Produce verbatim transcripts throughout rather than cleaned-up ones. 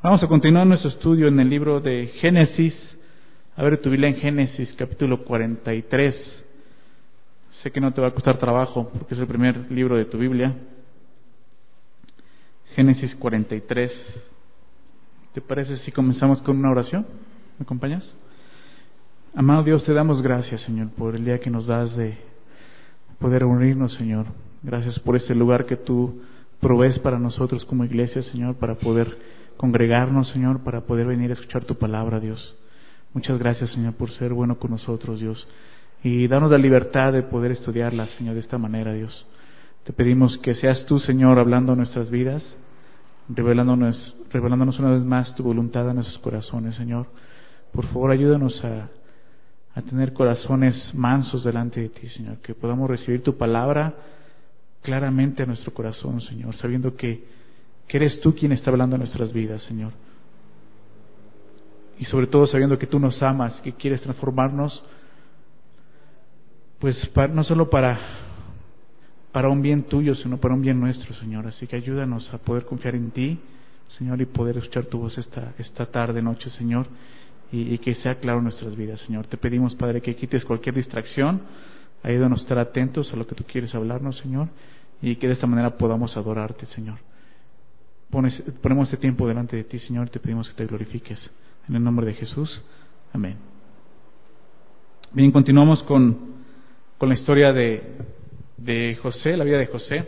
Vamos a continuar nuestro estudio en el libro de Génesis. A ver tu Biblia en Génesis, capítulo cuarenta y tres. Sé que no te va a costar trabajo porque es el primer libro de tu Biblia. Génesis cuarenta y tres. ¿Te parece si comenzamos con una oración? ¿Me acompañas? Amado Dios, te damos gracias, Señor, por el día que nos das de poder reunirnos, Señor. Gracias por este lugar que tú provees para nosotros como iglesia, Señor, para poder congregarnos, Señor, para poder venir a escuchar tu palabra, Dios. Muchas gracias, Señor, por ser bueno con nosotros, Dios. Y danos la libertad de poder estudiarla, Señor, de esta manera, Dios. Te pedimos que seas tú, Señor, hablando a nuestras vidas, revelándonos, revelándonos una vez más tu voluntad a nuestros corazones, Señor. Por favor, ayúdanos a, a tener corazones mansos delante de ti, Señor. Que podamos recibir tu palabra claramente a nuestro corazón, Señor, sabiendo que, que eres tú quien está hablando en nuestras vidas, Señor. Y sobre todo sabiendo que tú nos amas, que quieres transformarnos, pues para, no solo para, para un bien tuyo, sino para un bien nuestro, Señor. Así que ayúdanos a poder confiar en ti, Señor, y poder escuchar tu voz esta, esta tarde, noche, Señor, y, y que sea claro en nuestras vidas, Señor. Te pedimos, Padre, que quites cualquier distracción, ayúdanos a estar atentos a lo que tú quieres hablarnos, Señor, y que de esta manera podamos adorarte, Señor. Pones, ponemos este tiempo delante de ti, Señor, y te pedimos que te glorifiques. En el nombre de Jesús. Amén. Bien, continuamos con, con la historia de, de José, la vida de José.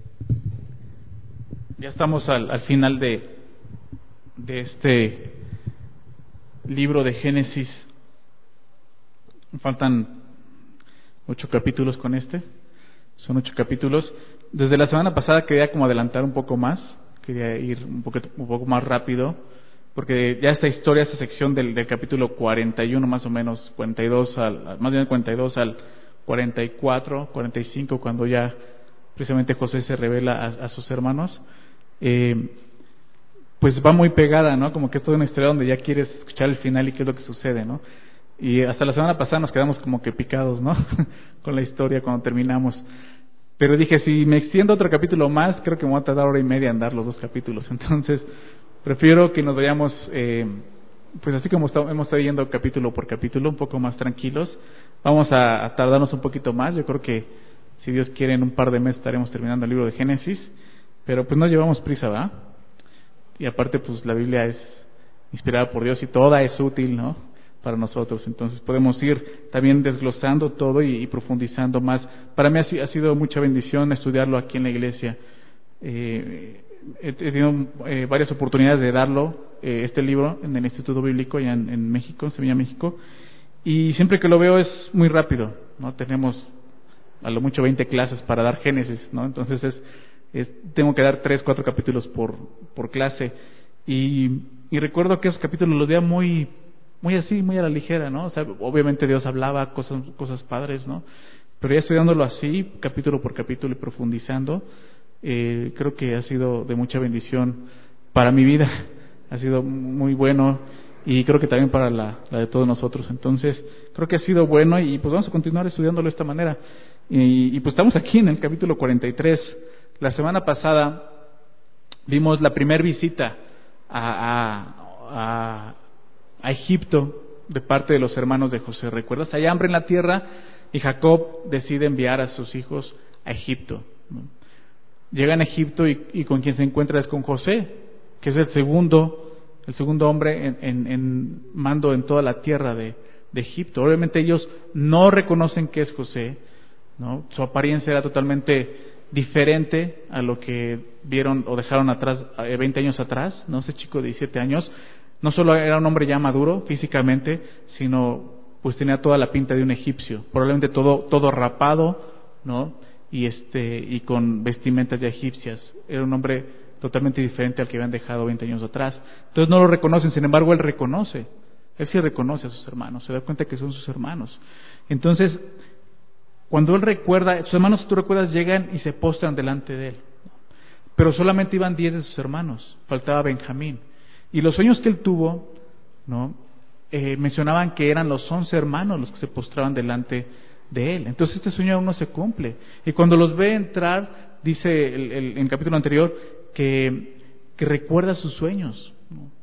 Ya estamos al, al final de, de este libro de Génesis. Faltan ocho capítulos con este. Son ocho capítulos. Desde la semana pasada quería como adelantar un poco más. Quería ir un poco, un poco más rápido, porque ya esta historia, esta sección del, del capítulo cuarenta y uno más o menos, cuarenta y dos al, más bien cuarenta y dos al cuarenta y cuatro, cuarenta y cinco, cuando ya precisamente José se revela a, a sus hermanos, eh, pues va muy pegada, ¿no? Como que es toda una historia donde ya quieres escuchar el final y qué es lo que sucede, ¿no? Y hasta la semana pasada nos quedamos como que picados, ¿no? Con la historia cuando terminamos. Pero dije, si me extiendo otro capítulo más, creo que me voy a tardar hora y media en dar los dos capítulos. Entonces, prefiero que nos vayamos, eh, pues así como estamos, hemos estado yendo capítulo por capítulo, un poco más tranquilos. Vamos a, a tardarnos un poquito más. Yo creo que, si Dios quiere, en un par de meses estaremos terminando el libro de Génesis. Pero pues no llevamos prisa, ¿verdad? Y aparte, pues la Biblia es inspirada por Dios y toda es útil, ¿no? Para nosotros. Entonces podemos ir también desglosando todo y, y profundizando más. Para mí ha, ha sido mucha bendición estudiarlo aquí en la iglesia. Eh, he tenido eh, varias oportunidades de darlo, eh, este libro, en el Instituto Bíblico allá en, en México, en Sevilla, México. Y siempre que lo veo es muy rápido, ¿no? Tenemos a lo mucho veinte clases para dar Génesis, ¿no? Entonces es, es tengo que dar tres, cuatro capítulos por, por clase. Y, y recuerdo que esos capítulos los veía muy muy así, muy a la ligera, ¿no? O sea, obviamente Dios hablaba cosas, cosas padres, ¿no? Pero ya estudiándolo así, capítulo por capítulo y profundizando, eh, creo que ha sido de mucha bendición para mi vida, ha sido muy bueno y creo que también para la, la de todos nosotros. Entonces, creo que ha sido bueno y pues vamos a continuar estudiándolo de esta manera. Y, y pues estamos aquí en el capítulo cuarenta y tres. La semana pasada vimos la primera visita a, a, a a Egipto de parte de los hermanos de José. ¿Recuerdas? Hay hambre en la tierra y Jacob decide enviar a sus hijos a Egipto, ¿no? Llegan a Egipto y, y con quien se encuentra es con José, que es el segundo, el segundo hombre en, en, en mando en toda la tierra de, de Egipto. Obviamente ellos no reconocen que es José, ¿no? Su apariencia era totalmente diferente a lo que vieron o dejaron atrás veinte años atrás, ¿no? Ese chico de diecisiete años no solo era un hombre ya maduro físicamente, sino pues tenía toda la pinta de un egipcio, probablemente todo todo rapado, ¿no? Y este y con vestimentas ya egipcias. Era un hombre totalmente diferente al que habían dejado veinte años atrás. Entonces no lo reconocen, sin embargo él reconoce, él sí reconoce a sus hermanos, se da cuenta que son sus hermanos. Entonces, cuando él recuerda, sus hermanos, si tú recuerdas, llegan y se postran delante de él, pero solamente iban diez de sus hermanos, faltaba Benjamín. Y los sueños que él tuvo, ¿no? Eh, mencionaban que eran los once hermanos los que se postraban delante de él. Entonces este sueño aún no se cumple. Y cuando los ve entrar, dice el, el, en el capítulo anterior, que, que recuerda sus sueños, ¿no?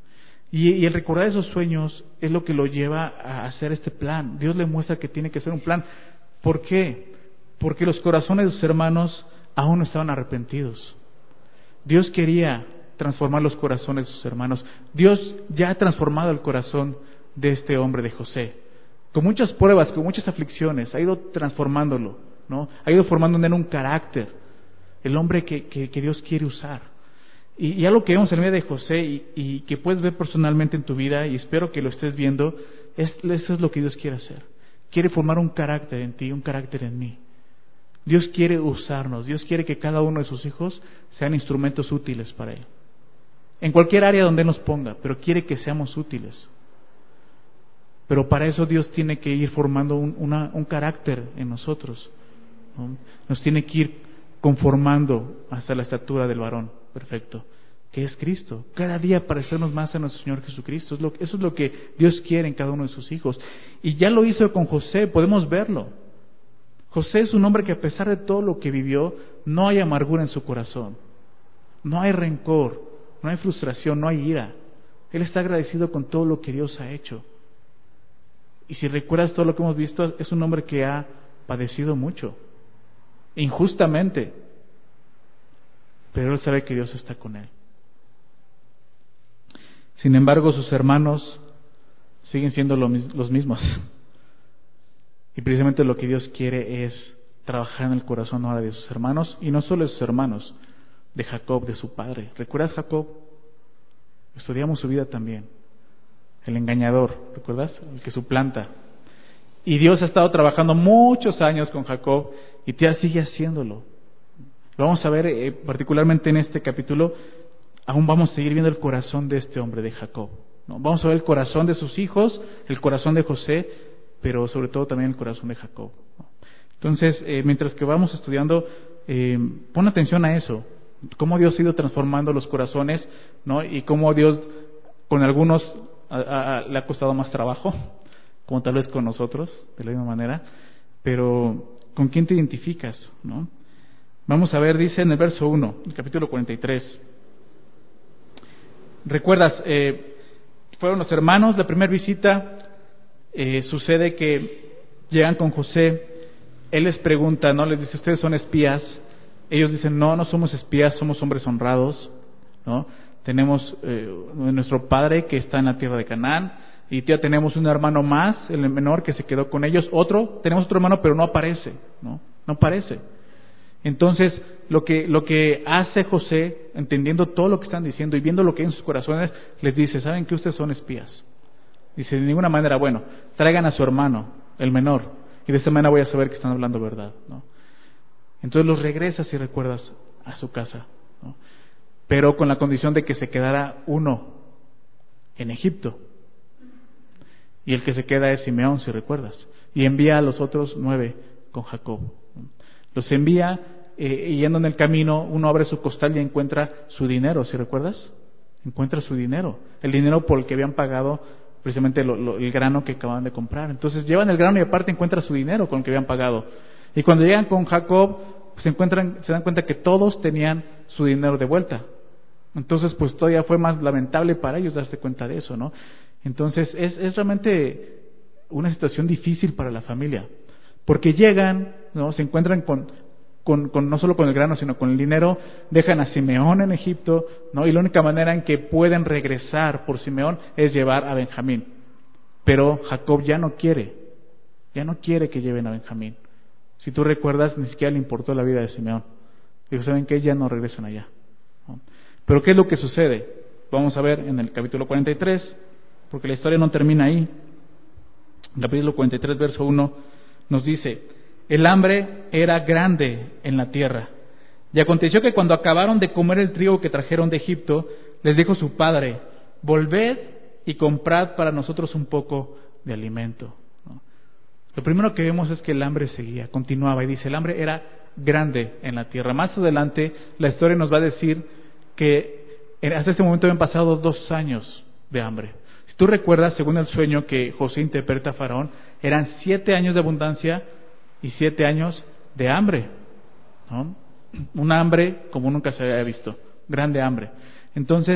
Y, y el recordar esos sueños es lo que lo lleva a hacer este plan. Dios le muestra que tiene que ser un plan. ¿Por qué? Porque los corazones de sus hermanos aún no estaban arrepentidos. Dios quería transformar los corazones de sus hermanos. Dios ya ha transformado el corazón de este hombre, de José. Con muchas pruebas, con muchas aflicciones, ha ido transformándolo, ¿no? Ha ido formando en él un carácter, el hombre que, que, que Dios quiere usar. Y, y algo que vemos en la vida de José y, y que puedes ver personalmente en tu vida, y espero que lo estés viendo, es, eso es lo que Dios quiere hacer. Quiere formar un carácter en ti, un carácter en mí. Dios quiere usarnos, Dios quiere que cada uno de sus hijos sean instrumentos útiles para Él. En cualquier área donde Él nos ponga, pero quiere que seamos útiles. Pero para eso Dios tiene que ir formando un, una, un carácter en nosotros, ¿no? Nos tiene que ir conformando hasta la estatura del varón perfecto, que es Cristo. Cada día parecernos más a nuestro Señor Jesucristo. Es lo, eso es lo que Dios quiere en cada uno de sus hijos. Y ya lo hizo con José, podemos verlo. José es un hombre que a pesar de todo lo que vivió, no hay amargura en su corazón. No hay rencor, no hay frustración, no hay ira. Él está agradecido con todo lo que Dios ha hecho. Y si recuerdas todo lo que hemos visto, es un hombre que ha padecido mucho, injustamente, pero él sabe que Dios está con él. Sin embargo, sus hermanos siguen siendo los mismos. Y precisamente lo que Dios quiere es trabajar en el corazón ahora de sus hermanos, y no solo de sus hermanos, de Jacob, de su padre. ¿Recuerdas Jacob? Estudiamos su vida también. El engañador, ¿recuerdas? El que suplanta. Y Dios ha estado trabajando muchos años con Jacob y todavía sigue haciéndolo. Lo vamos a ver eh, particularmente en este capítulo. Aún vamos a seguir viendo el corazón de este hombre, de Jacob, ¿no? Vamos a ver el corazón de sus hijos, el corazón de José, pero sobre todo también el corazón de Jacob, ¿no? Entonces, eh, mientras que vamos estudiando, eh, pon atención a eso, cómo Dios ha ido transformando los corazones, ¿no? Y cómo Dios, con algunos a, a, le ha costado más trabajo, como tal vez con nosotros, de la misma manera, pero ¿con quién te identificas, no? Vamos a ver, dice en el verso uno, el capítulo cuarenta y tres. ¿Recuerdas? Eh, fueron los hermanos, la primera visita, eh, sucede que llegan con José, él les pregunta, ¿no? Les dice, ¿ustedes son espías? Ellos dicen, no, no somos espías, somos hombres honrados, ¿no? Tenemos eh, nuestro padre que está en la tierra de Canaán, y ya tenemos un hermano más, el menor, que se quedó con ellos. Otro, tenemos otro hermano, pero no aparece, ¿no? No aparece. Entonces, lo que, lo que hace José, entendiendo todo lo que están diciendo y viendo lo que hay en sus corazones, les dice, ¿saben que ustedes son espías? Dice, de ninguna manera, bueno, traigan a su hermano, el menor, y de esta manera voy a saber que están hablando verdad, ¿no? Entonces los regresa, si recuerdas, a su casa, ¿no? Pero con la condición de que se quedara uno en Egipto. Y el que se queda es Simeón, si recuerdas. Y envía a los otros nueve con Jacob. Los envía, eh, y yendo en el camino, uno abre su costal y encuentra su dinero, si recuerdas. Encuentra su dinero. El dinero por el que habían pagado precisamente lo, lo, el grano que acababan de comprar. Entonces llevan el grano y aparte encuentra su dinero con el que habían pagado. Y cuando llegan con Jacob, se encuentran, se dan cuenta que todos tenían su dinero de vuelta. Entonces, pues todavía fue más lamentable para ellos darse cuenta de eso, ¿no? Entonces, es, es realmente una situación difícil para la familia, porque llegan, ¿no? Se encuentran con, con, con no solo con el grano, sino con el dinero, dejan a Simeón en Egipto, ¿no? Y la única manera en que pueden regresar por Simeón es llevar a Benjamín. Pero Jacob ya no quiere, ya no quiere que lleven a Benjamín. Si tú recuerdas, ni siquiera le importó la vida de Simeón. Dijo, ¿saben qué? Ya no regresan allá, ¿no? Pero ¿qué es lo que sucede? Vamos a ver en el capítulo cuarenta y tres, porque la historia no termina ahí. El capítulo cuarenta y tres, verso uno, nos dice, el hambre era grande en la tierra. Y aconteció que cuando acabaron de comer el trigo que trajeron de Egipto, les dijo su padre, volved y comprad para nosotros un poco de alimento, ¿no? Lo primero que vemos es que el hambre seguía, continuaba, y dice, el hambre era grande en la tierra. Más adelante, la historia nos va a decir que hasta ese momento habían pasado dos años de hambre. Si tú recuerdas, según el sueño que José interpreta a Faraón, eran siete años de abundancia y siete años de hambre, ¿no? Un hambre como nunca se había visto, grande hambre. Entonces,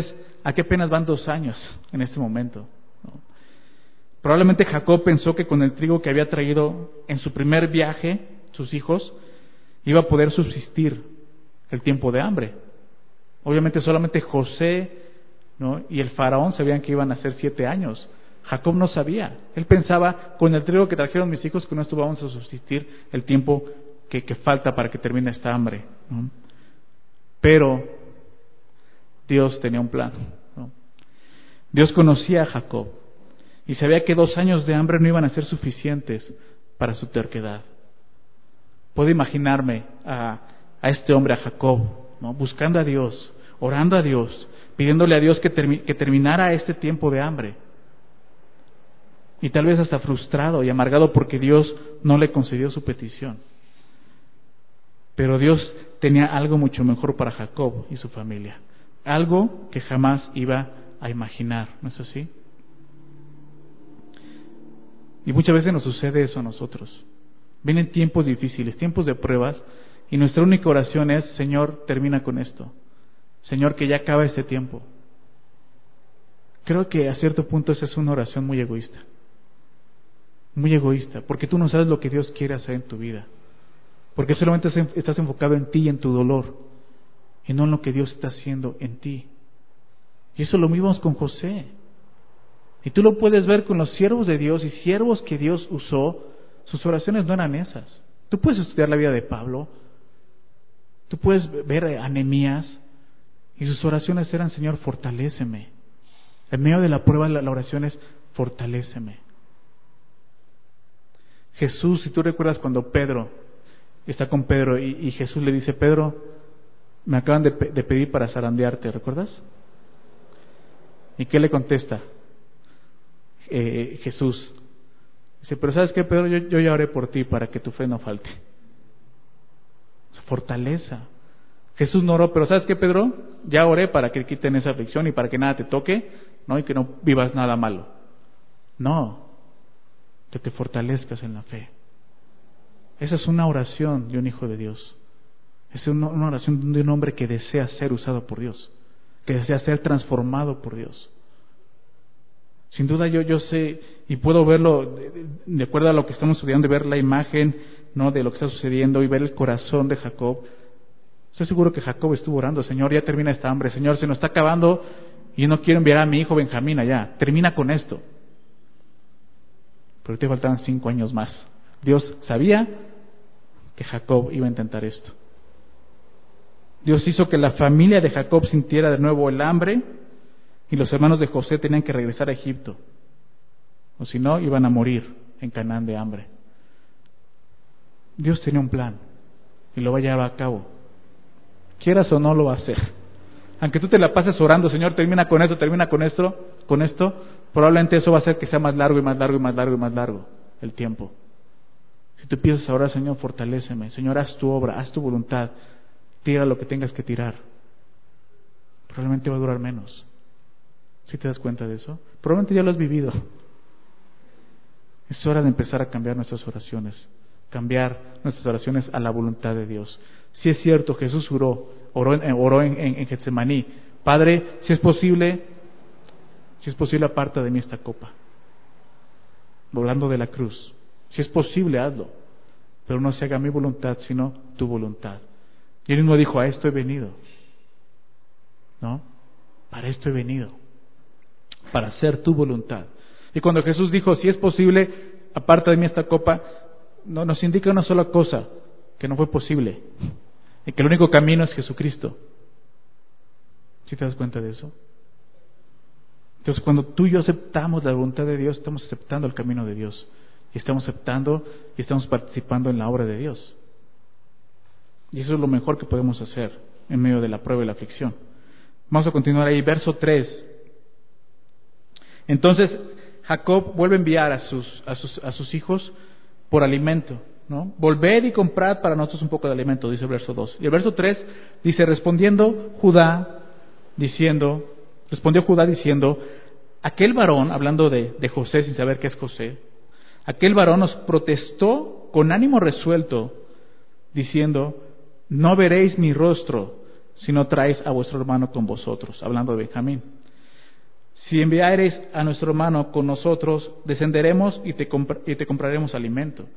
a que apenas van dos años en este momento, ¿no? Probablemente Jacob pensó que con el trigo que había traído en su primer viaje, sus hijos, iba a poder subsistir el tiempo de hambre. Obviamente solamente José, ¿no?, y el faraón sabían que iban a ser siete años. Jacob no sabía. Él pensaba, con el trigo que trajeron mis hijos, con esto vamos a subsistir el tiempo que, que falta para que termine esta hambre, ¿no? Pero Dios tenía un plan, ¿no? Dios conocía a Jacob y sabía que dos años de hambre no iban a ser suficientes para su terquedad. Puedo imaginarme a, a este hombre, a Jacob, ¿no?, buscando a Dios, orando a Dios, pidiéndole a Dios que, termi- que terminara este tiempo de hambre. Y tal vez hasta frustrado y amargado porque Dios no le concedió su petición. Pero Dios tenía algo mucho mejor para Jacob y su familia. Algo que jamás iba a imaginar, ¿no es así? Y muchas veces nos sucede eso a nosotros. Vienen tiempos difíciles, tiempos de pruebas, y nuestra única oración es: Señor, termina con esto. Señor, que ya acaba este tiempo. Creo que a cierto punto esa es una oración muy egoísta. Muy egoísta, porque tú no sabes lo que Dios quiere hacer en tu vida. Porque solamente estás enfocado en ti y en tu dolor, y no en lo que Dios está haciendo en ti. Y eso lo vimos con José. Y tú lo puedes ver con los siervos de Dios y siervos que Dios usó. Sus oraciones no eran esas. Tú puedes estudiar la vida de Pablo, tú puedes ver a Nehemías, y sus oraciones eran: Señor, fortaléceme. En medio de la prueba, la oración es: fortaléceme. Jesús, si tú recuerdas cuando Pedro está con Pedro y, y Jesús le dice: Pedro, me acaban de, de pedir para zarandearte, ¿recuerdas? ¿Y qué le contesta eh, Jesús? Dice: pero ¿sabes qué, Pedro? Yo, yo ya oré por ti para que tu fe no falte. Fortaleza. Jesús no oró: pero ¿sabes qué, Pedro? Ya oré para que quiten esa aflicción y para que nada te toque, ¿no?, y que no vivas nada malo. No, que te fortalezcas en la fe. Esa es una oración de un hijo de Dios. Es una, una oración de un hombre que desea ser usado por Dios, que desea ser transformado por Dios. Sin duda yo, yo sé y puedo verlo de, de acuerdo a lo que estamos estudiando, y ver la imagen, ¿no?, de lo que está sucediendo, y ver el corazón de Jacob. Estoy seguro que Jacob estuvo orando: Señor, ya termina esta hambre. Señor, se nos está acabando y yo no quiero enviar a mi hijo Benjamín allá. Termina con esto. Pero te faltaban cinco años más. Dios sabía que Jacob iba a intentar esto. Dios hizo que la familia de Jacob sintiera de nuevo el hambre, y los hermanos de José tenían que regresar a Egipto, o si no, iban a morir en Canaán de hambre. Dios tenía un plan y lo va a llevar a cabo. Quieras o no, lo va a hacer. Aunque tú te la pases orando: Señor, termina con esto, termina con esto, con esto, probablemente eso va a hacer que sea más largo y más largo y más largo y más largo el tiempo. Si tú empiezas a orar: Señor, fortaléceme, Señor, haz tu obra, haz tu voluntad, tira lo que tengas que tirar, probablemente va a durar menos. ¿Sí te das cuenta de eso? Probablemente ya lo has vivido. Es hora de empezar a cambiar nuestras oraciones, cambiar nuestras oraciones a la voluntad de Dios. Si es cierto, Jesús oró, oró en, oró en, en, en Getsemaní: Padre, si es posible, si es posible, aparta de mí esta copa. Volando de la cruz. Si es posible, hazlo, pero no se haga mi voluntad, sino tu voluntad. Y él mismo dijo: a esto he venido, ¿no? Para esto he venido, para hacer tu voluntad. Y cuando Jesús dijo: si es posible, aparta de mí esta copa, no, nos indica una sola cosa: que no fue posible, y que el único camino es Jesucristo. ¿Sí te das cuenta de eso? Entonces, cuando tú y yo aceptamos la voluntad de Dios, estamos aceptando el camino de Dios, y estamos aceptando y estamos participando en la obra de Dios. Y eso es lo mejor que podemos hacer en medio de la prueba y la aflicción. Vamos a continuar ahí, verso tres. Entonces Jacob vuelve a enviar a sus, a sus, a sus hijos por alimento, ¿no? Volved y comprad para nosotros un poco de alimento, dice el verso dos. Y el verso tres dice: respondiendo Judá, diciendo, respondió Judá diciendo: aquel varón, hablando de, de José sin saber qué es José, aquel varón nos protestó con ánimo resuelto, diciendo: no veréis mi rostro si no traéis a vuestro hermano con vosotros, hablando de Benjamín. Si enviareis a nuestro hermano con nosotros, descenderemos y te, compra- y te compraremos alimento.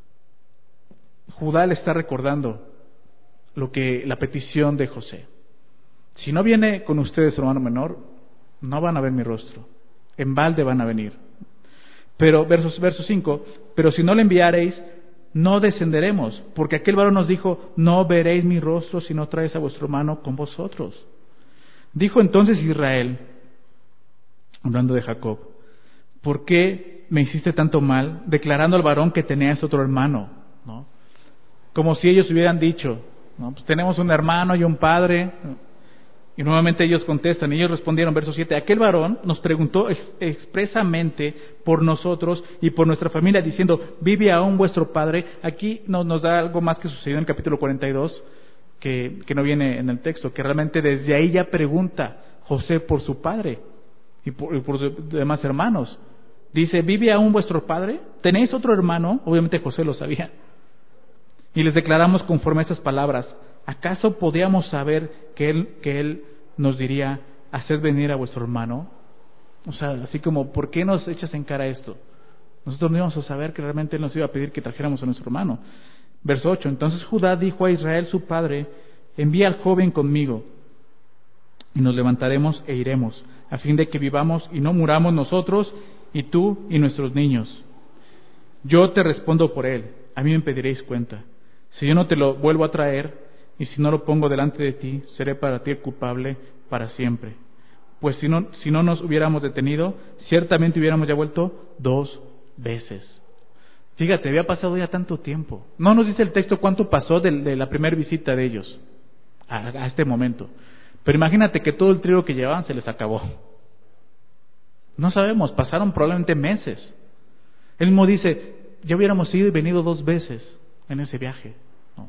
Judá le está recordando lo que la petición de José. Si no viene con ustedes su hermano menor, no van a ver mi rostro. En balde van a venir. Pero, versos, verso cinco, pero si no le enviareis, no descenderemos, porque aquel varón nos dijo, no veréis mi rostro si no traes a vuestro hermano con vosotros. Dijo entonces Israel, hablando de Jacob, ¿por qué me hiciste tanto mal, declarando al varón que tenías otro hermano? ¿No? Como si ellos hubieran dicho, ¿no? Pues tenemos un hermano y un padre. Y nuevamente ellos contestan, y ellos respondieron, verso siete, aquel varón nos preguntó ex- expresamente por nosotros y por nuestra familia, diciendo, ¿vive aún vuestro padre? Aquí nos, nos da algo más que sucedió en el capítulo cuarenta y dos, que, que no viene en el texto, que realmente desde ahí ya pregunta José por su padre y por, y por sus demás hermanos. Dice, ¿vive aún vuestro padre? ¿Tenéis otro hermano? Obviamente José lo sabía. Y les declaramos conforme a estas palabras, ¿acaso podíamos saber que él, que él nos diría, haced venir a vuestro hermano? O sea, así como, ¿por qué nos echas en cara esto? Nosotros no íbamos a saber que realmente él nos iba a pedir que trajéramos a nuestro hermano. Verso ocho, entonces Judá dijo a Israel su padre, envía al joven conmigo, y nos levantaremos e iremos, a fin de que vivamos y no muramos nosotros, y tú y nuestros niños. Yo te respondo por él, a mí me pediréis cuenta. Si yo no te lo vuelvo a traer, y si no lo pongo delante de ti, seré para ti el culpable para siempre. Pues si no, si no nos hubiéramos detenido, ciertamente hubiéramos ya vuelto dos veces. Fíjate, había pasado ya tanto tiempo. No nos dice el texto cuánto pasó de, de la primera visita de ellos a, a este momento. Pero imagínate que todo el trigo que llevaban se les acabó. No sabemos, pasaron probablemente meses. Él mismo dice, ya hubiéramos ido y venido dos veces en ese viaje. ¿No?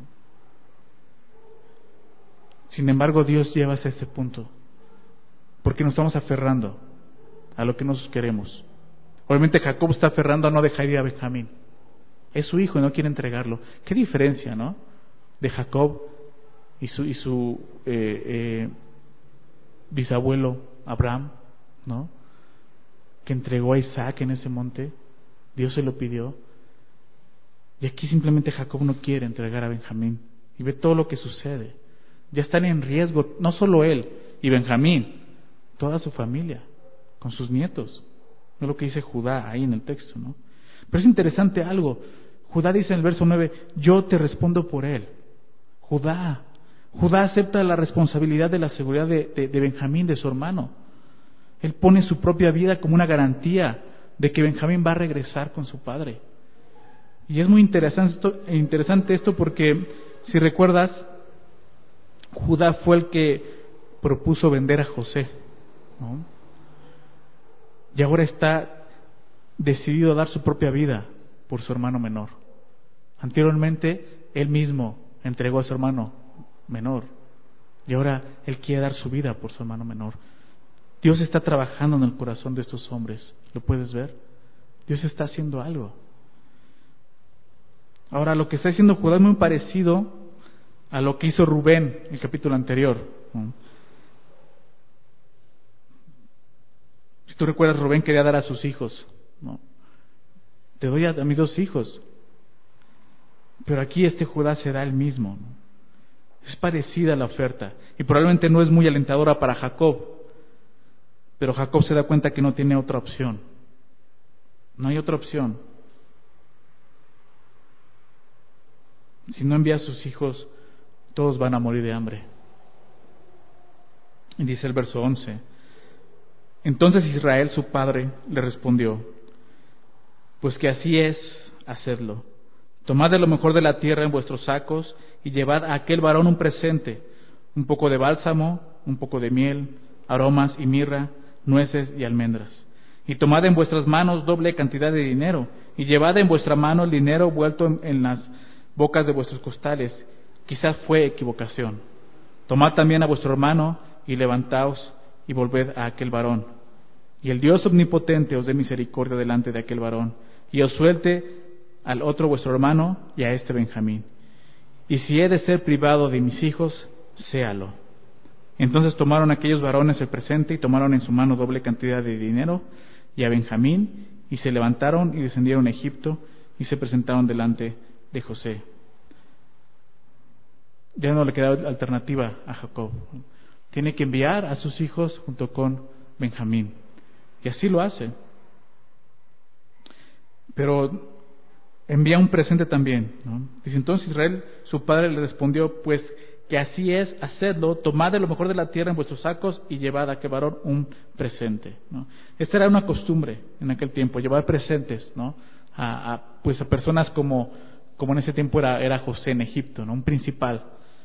Sin embargo, Dios lleva hasta ese punto, porque nos estamos aferrando a lo que nosotros queremos. Obviamente Jacob está aferrando a no dejar ir a Benjamín. Es su hijo y no quiere entregarlo. Qué diferencia, ¿no? De Jacob y su, y su eh, eh, bisabuelo Abraham, ¿no? Que entregó a Isaac en ese monte. Dios se lo pidió. Y aquí simplemente Jacob no quiere entregar a Benjamín. Y ve todo lo que sucede. Ya están en riesgo, no solo él y Benjamín, toda su familia, con sus nietos. Es lo que dice Judá ahí en el texto, ¿no? Pero es interesante algo. Judá dice en el verso nueve, yo te respondo por él. Judá, Judá acepta la responsabilidad de la seguridad de, de, de Benjamín, de su hermano. Él pone su propia vida como una garantía de que Benjamín va a regresar con su padre. Y es muy interesante esto, interesante esto porque, si recuerdas, Judá fue el que propuso vender a José, ¿no? Y ahora está decidido a dar su propia vida por su hermano menor. Anteriormente, él mismo entregó a su hermano menor. Y ahora él quiere dar su vida por su hermano menor. Dios está trabajando en el corazón de estos hombres. ¿Lo puedes ver? Dios está haciendo algo. Ahora, lo que está haciendo Judá es muy parecido a lo que hizo Rubén en el capítulo anterior. Si tú recuerdas, Rubén quería dar a sus hijos, ¿no? Te doy a, a mis dos hijos. Pero aquí este Judá será el mismo, ¿no? Es parecida la oferta y probablemente no es muy alentadora para Jacob, pero Jacob se da cuenta que no tiene otra opción. No hay otra opción. Si no envía a sus hijos, todos van a morir de hambre. Y dice el verso once, entonces Israel, su padre, le respondió, pues que así es hacerlo. Tomad de lo mejor de la tierra en vuestros sacos y llevad a aquel varón un presente, un poco de bálsamo, un poco de miel, aromas y mirra, nueces y almendras. Y tomad en vuestras manos doble cantidad de dinero, y llevad en vuestra mano el dinero vuelto en, en las bocas de vuestros costales. Quizás fue equivocación. Tomad también a vuestro hermano y levantaos y volved a aquel varón. Y el Dios omnipotente os dé misericordia delante de aquel varón, y os suelte al otro vuestro hermano y a este Benjamín. Y si he de ser privado de mis hijos, séalo. Entonces tomaron aquellos varones el presente y tomaron en su mano doble cantidad de dinero y a Benjamín, y se levantaron y descendieron a Egipto y se presentaron delante de José. Ya no le quedaba alternativa a Jacob. Tiene que enviar a sus hijos junto con Benjamín. Y así lo hace. Pero envía un presente también, ¿no? Dice, entonces Israel, su padre, le respondió, pues que así es, hacedlo, tomad de lo mejor de la tierra en vuestros sacos y llevad a aquel varón un presente, ¿no? Esta era una costumbre en aquel tiempo, llevar presentes, ¿no? A, a, pues a personas como, como en ese tiempo era, era José en Egipto, ¿no? Un principal.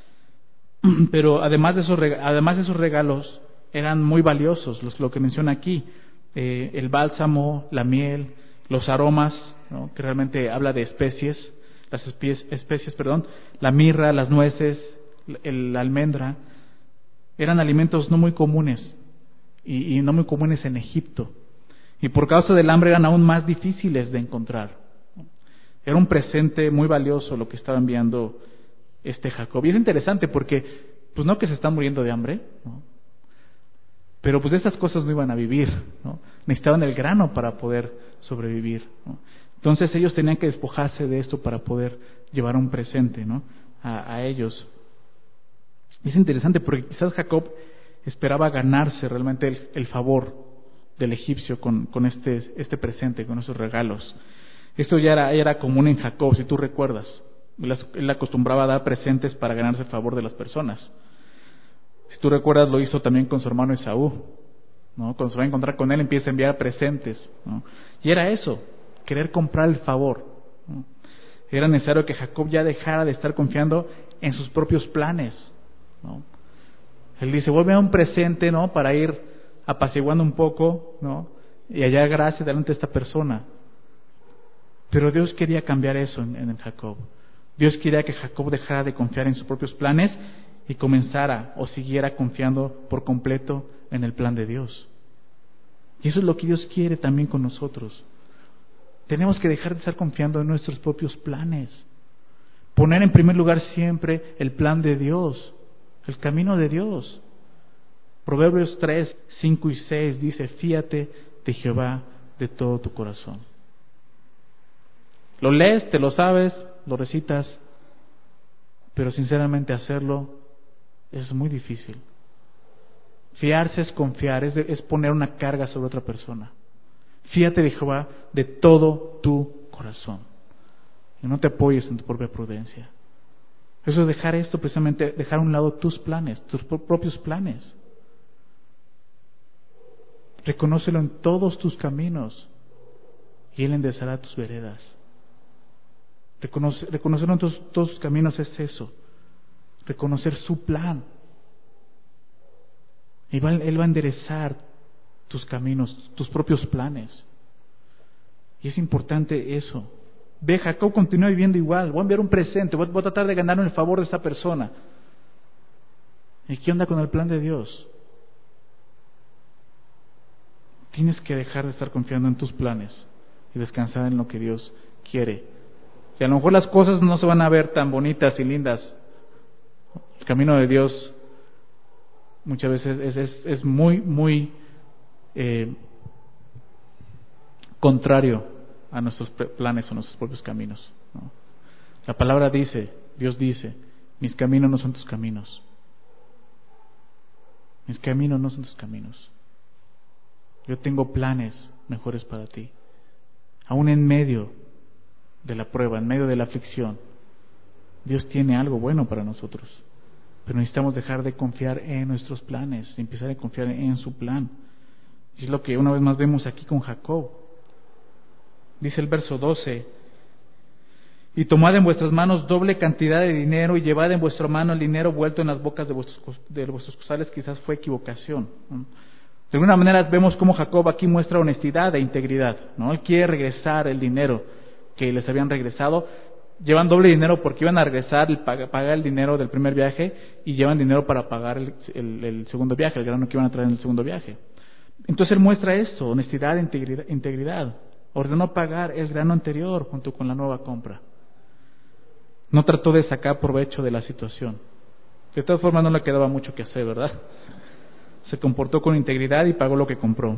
Pero además de esos, además de esos regalos, eran muy valiosos, los, lo que menciona aquí, eh, el bálsamo, la miel, los aromas, ¿no? Que realmente habla de especies, las especies, especies, perdón, la mirra, las nueces, el, la almendra, eran alimentos no muy comunes y, y no muy comunes en Egipto, y por causa del hambre eran aún más difíciles de encontrar. Era un presente muy valioso lo que estaba enviando este Jacob. Y es interesante porque, pues no que se están muriendo de hambre, ¿no? Pero pues de estas cosas no iban a vivir, ¿no? Necesitaban el grano para poder sobrevivir, ¿no? Entonces ellos tenían que despojarse de esto para poder llevar un presente, ¿no? a, a ellos. Y es interesante porque quizás Jacob esperaba ganarse realmente el, el favor del egipcio con, con este, este presente, con esos regalos. Esto ya era, era común en Jacob, si tú recuerdas. Él acostumbraba a dar presentes para ganarse el favor de las personas. Si tú recuerdas, lo hizo también con su hermano Esaú, ¿no? Cuando se va a encontrar con él, empieza a enviar presentes, ¿no? Y era eso, querer comprar el favor, ¿no? Era necesario que Jacob ya dejara de estar confiando en sus propios planes, ¿no? Él dice, voy a dar un presente, ¿no? Para ir apaciguando un poco, ¿no? Y hallar gracia delante de esta persona. Pero Dios quería cambiar eso en, en Jacob. Dios quería que Jacob dejara de confiar en sus propios planes y comenzara o siguiera confiando por completo en el plan de Dios. Y eso es lo que Dios quiere también con nosotros. Tenemos que dejar de estar confiando en nuestros propios planes. Poner en primer lugar siempre el plan de Dios, el camino de Dios. Proverbios tres, cinco y seis dice, fíate de Jehová de todo tu corazón. Lo lees, te lo sabes, lo recitas, pero sinceramente hacerlo es muy difícil. Fiarse es confiar, es, de, es poner una carga sobre otra persona. Fíate de Jehová de todo tu corazón y no te apoyes en tu propia prudencia. Eso es dejar esto, precisamente dejar a un lado tus planes, tus propios planes. Reconócelo en todos tus caminos y Él enderezará tus veredas. Reconocer, reconocerlo en todos, todos tus caminos es eso, reconocer su plan. Y va, Él va a enderezar tus caminos, tus propios planes. Y es importante eso. Ve, Jacob continúa viviendo igual. Voy a enviar un presente, voy, voy a tratar de ganarme el favor de esta persona. ¿Y qué onda con el plan de Dios? Tienes que dejar de estar confiando en tus planes y descansar en lo que Dios quiere. Y a lo mejor las cosas no se van a ver tan bonitas y lindas. El camino de Dios muchas veces es, es, es muy, muy eh, contrario a nuestros planes o nuestros propios caminos, ¿no? La palabra dice, Dios dice, mis caminos no son tus caminos. Mis caminos no son tus caminos. Yo tengo planes mejores para ti. Aún en medio de la prueba, en medio de la aflicción, Dios tiene algo bueno para nosotros. Pero necesitamos dejar de confiar en nuestros planes y empezar a confiar en su plan. Y es lo que una vez más vemos aquí con Jacob. Dice el verso doce, y tomad en vuestras manos doble cantidad de dinero y llevad en vuestra mano el dinero vuelto en las bocas de vuestros, de vuestros costales. Quizás fue equivocación, ¿no? De alguna manera vemos cómo Jacob aquí muestra honestidad e integridad, ¿no? Él quiere regresar el dinero que les habían regresado. Llevan doble dinero porque iban a regresar y pagar el dinero del primer viaje y llevan dinero para pagar el, el, el segundo viaje, el grano que iban a traer en el segundo viaje. Entonces él muestra esto, honestidad e integridad, integridad. Ordenó pagar el grano anterior junto con la nueva compra. No trató de sacar provecho de la situación. De todas formas no le quedaba mucho que hacer, ¿verdad? Se comportó con integridad y pagó lo que compró.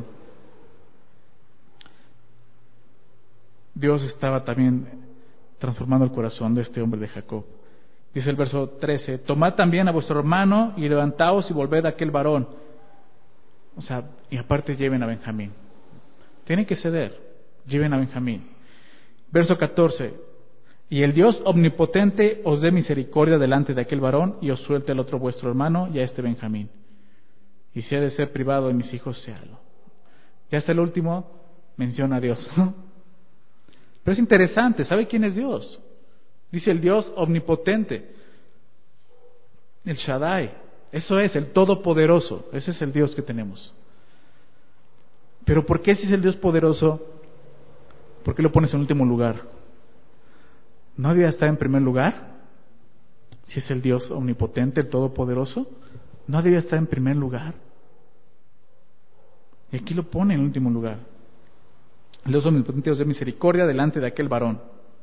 Dios estaba también transformando el corazón de este hombre de Jacob. Dice el verso trece, tomad también a vuestro hermano y levantaos y volved a aquel varón. O sea, y aparte lleven a Benjamín. Tienen que ceder, lleven a Benjamín. Verso catorce, y el Dios omnipotente os dé misericordia delante de aquel varón y os suelte al otro vuestro hermano y a este Benjamín. Y si ha de ser privado de mis hijos, séalo. Ya hasta el último menciona a Dios. Pero es interesante, ¿sabe quién es Dios? Dice el Dios omnipotente, el Shaddai. Eso es, el Todopoderoso. Ese es el Dios que tenemos. Pero ¿por qué si es el Dios poderoso, por qué lo pones en último lugar? ¿No debía estar en primer lugar? Si es el Dios omnipotente, el Todopoderoso, ¿no debía estar en primer lugar? Y aquí lo pone en último lugar. El Dios omnipotente os dé misericordia delante de aquel varón.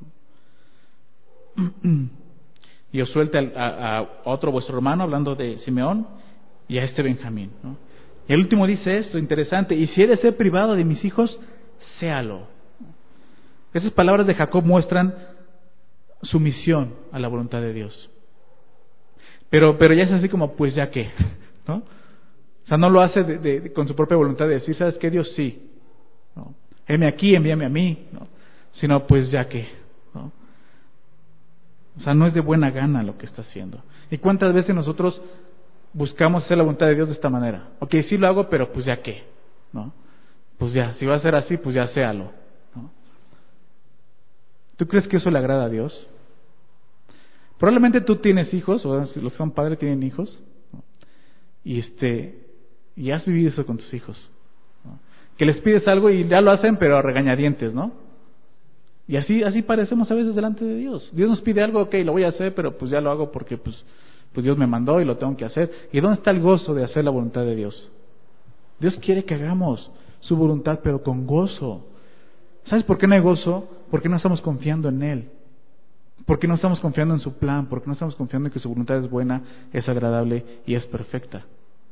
Y os suelte a, a otro vuestro hermano, hablando de Simeón, y a este Benjamín, ¿no? Y el último dice esto, interesante, y si he de ser privado de mis hijos, séalo. Esas palabras de Jacob muestran sumisión a la voluntad de Dios. Pero, pero ya es así como, pues ya qué, ¿no? O sea, no lo hace de, de, con su propia voluntad de decir, ¿sabes qué, Dios? Sí, ¿no? Heme aquí, envíame a mí, ¿no? Sino, pues ya qué, ¿no? O sea, no es de buena gana lo que está haciendo. ¿Y cuántas veces nosotros buscamos hacer la voluntad de Dios de esta manera? Ok, sí lo hago, pero pues ya qué, ¿no? Pues ya, si va a ser así, pues ya séalo, ¿no? ¿Tú crees que eso le agrada a Dios? Probablemente tú tienes hijos, o los que son padres tienen hijos, ¿no? Y este, y has vivido eso con tus hijos, ¿no? Que les pides algo y ya lo hacen, pero a regañadientes, ¿no? Y así, así parecemos a veces delante de Dios. Dios nos pide algo, ok, lo voy a hacer, pero pues ya lo hago porque pues, pues Dios me mandó y lo tengo que hacer. ¿Y dónde está el gozo de hacer la voluntad de Dios? Dios quiere que hagamos su voluntad, pero con gozo. ¿Sabes por qué no hay gozo? Porque no estamos confiando en Él. Porque no estamos confiando en su plan. Porque no estamos confiando en que su voluntad es buena, es agradable y es perfecta.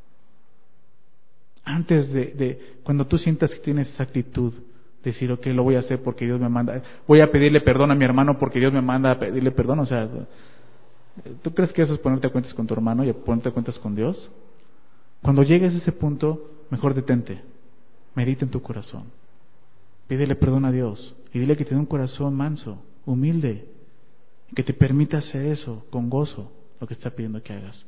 Antes de, de cuando tú sientas que tienes esa actitud, decir, ok, lo voy a hacer porque Dios me manda, voy a pedirle perdón a mi hermano porque Dios me manda a pedirle perdón. O sea, ¿tú crees que eso es ponerte a cuentas con tu hermano y ponerte a cuentas con Dios? Cuando llegues a ese punto, mejor detente, medita en tu corazón, pídele perdón a Dios y dile que te dé un corazón manso, humilde, que te permita hacer eso con gozo, lo que está pidiendo que hagas.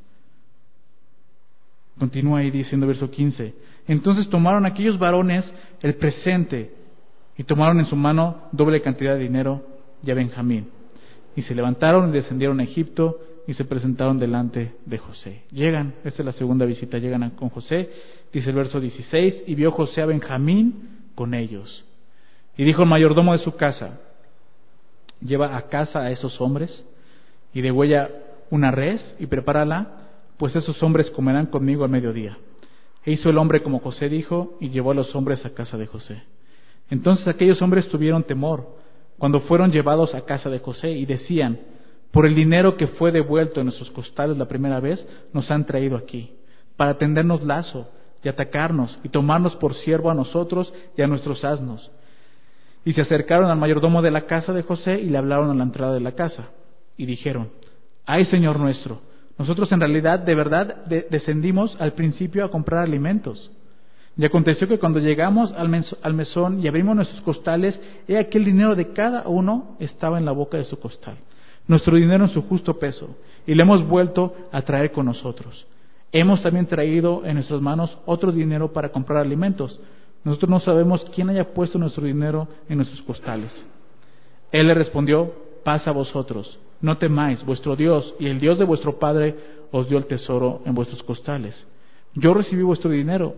Continúa ahí diciendo verso quince, entonces tomaron aquellos varones el presente y tomaron en su mano doble cantidad de dinero y a Benjamín. Y se levantaron y descendieron a Egipto y se presentaron delante de José. Llegan, esta es la segunda visita, llegan a, con José, dice el verso dieciséis, y vio José a Benjamín con ellos. Y dijo el mayordomo de su casa, lleva a casa a esos hombres y degüella una res y prepárala, pues esos hombres comerán conmigo al mediodía. E hizo el hombre como José dijo y llevó a los hombres a casa de José. Entonces aquellos hombres tuvieron temor cuando fueron llevados a casa de José y decían, por el dinero que fue devuelto en nuestros costales la primera vez, nos han traído aquí, para tendernos lazo y atacarnos y tomarnos por siervo a nosotros y a nuestros asnos. Y se acercaron al mayordomo de la casa de José y le hablaron a la entrada de la casa y dijeron, ay, Señor nuestro, nosotros en realidad de verdad de- descendimos al principio a comprar alimentos. Y aconteció que cuando llegamos al, mes- al mesón y abrimos nuestros costales, he aquí el dinero de cada uno estaba en la boca de su costal, nuestro dinero en su justo peso, y le hemos vuelto a traer con nosotros. Hemos también traído en nuestras manos otro dinero para comprar alimentos. Nosotros no sabemos quién haya puesto nuestro dinero en nuestros costales. Él le respondió, paz a vosotros, no temáis, vuestro Dios y el Dios de vuestro Padre os dio el tesoro en vuestros costales. Yo recibí vuestro dinero,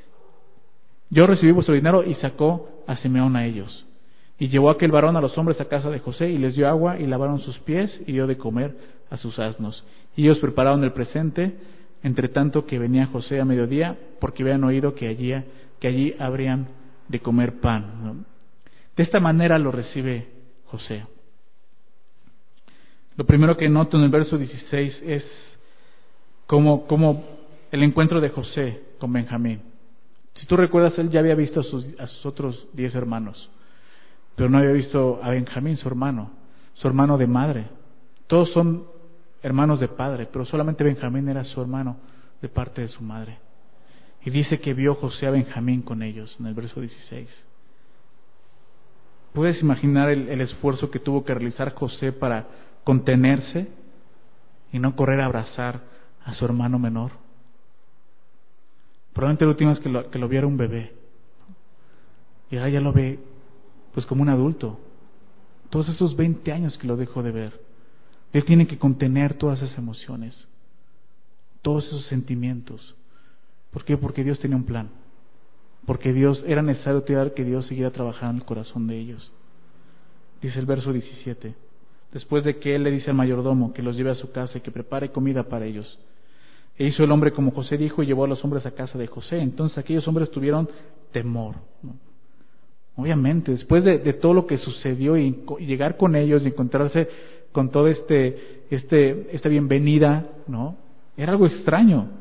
yo recibí vuestro dinero y sacó a Simeón a ellos. Y llevó aquel varón a los hombres a casa de José y les dio agua y lavaron sus pies y dio de comer a sus asnos. Y ellos prepararon el presente, entre tanto que venía José a mediodía, porque habían oído que allí, que allí habrían de comer pan, ¿no? De esta manera lo recibe José. Lo primero que noto en el verso dieciséis es como, como el encuentro de José con Benjamín. Si tú recuerdas, él ya había visto a sus, a sus otros diez hermanos, pero no había visto a Benjamín, su hermano, su hermano de madre. Todos son hermanos de padre, pero solamente Benjamín era su hermano de parte de su madre. Y dice que vio José a Benjamín con ellos, en el verso dieciséis. ¿Puedes imaginar el, el esfuerzo que tuvo que realizar José para contenerse y no correr a abrazar a su hermano menor? Probablemente la última vez que lo, que lo viera un bebé, y ahora ya lo ve pues como un adulto. Todos esos veinte años que lo dejó de ver, él tiene que contener todas esas emociones, todos esos sentimientos. ¿Por qué? Porque Dios tenía un plan. Porque Dios, era necesario que Dios siguiera trabajando en el corazón de ellos. Dice el verso diecisiete. Después de que él le dice al mayordomo que los lleve a su casa y que prepare comida para ellos. E hizo el hombre como José dijo y llevó a los hombres a casa de José. Entonces aquellos hombres tuvieron temor, ¿no? Obviamente, después de, de todo lo que sucedió y, y llegar con ellos y encontrarse con toda este, este, esta bienvenida, ¿no? Era algo extraño.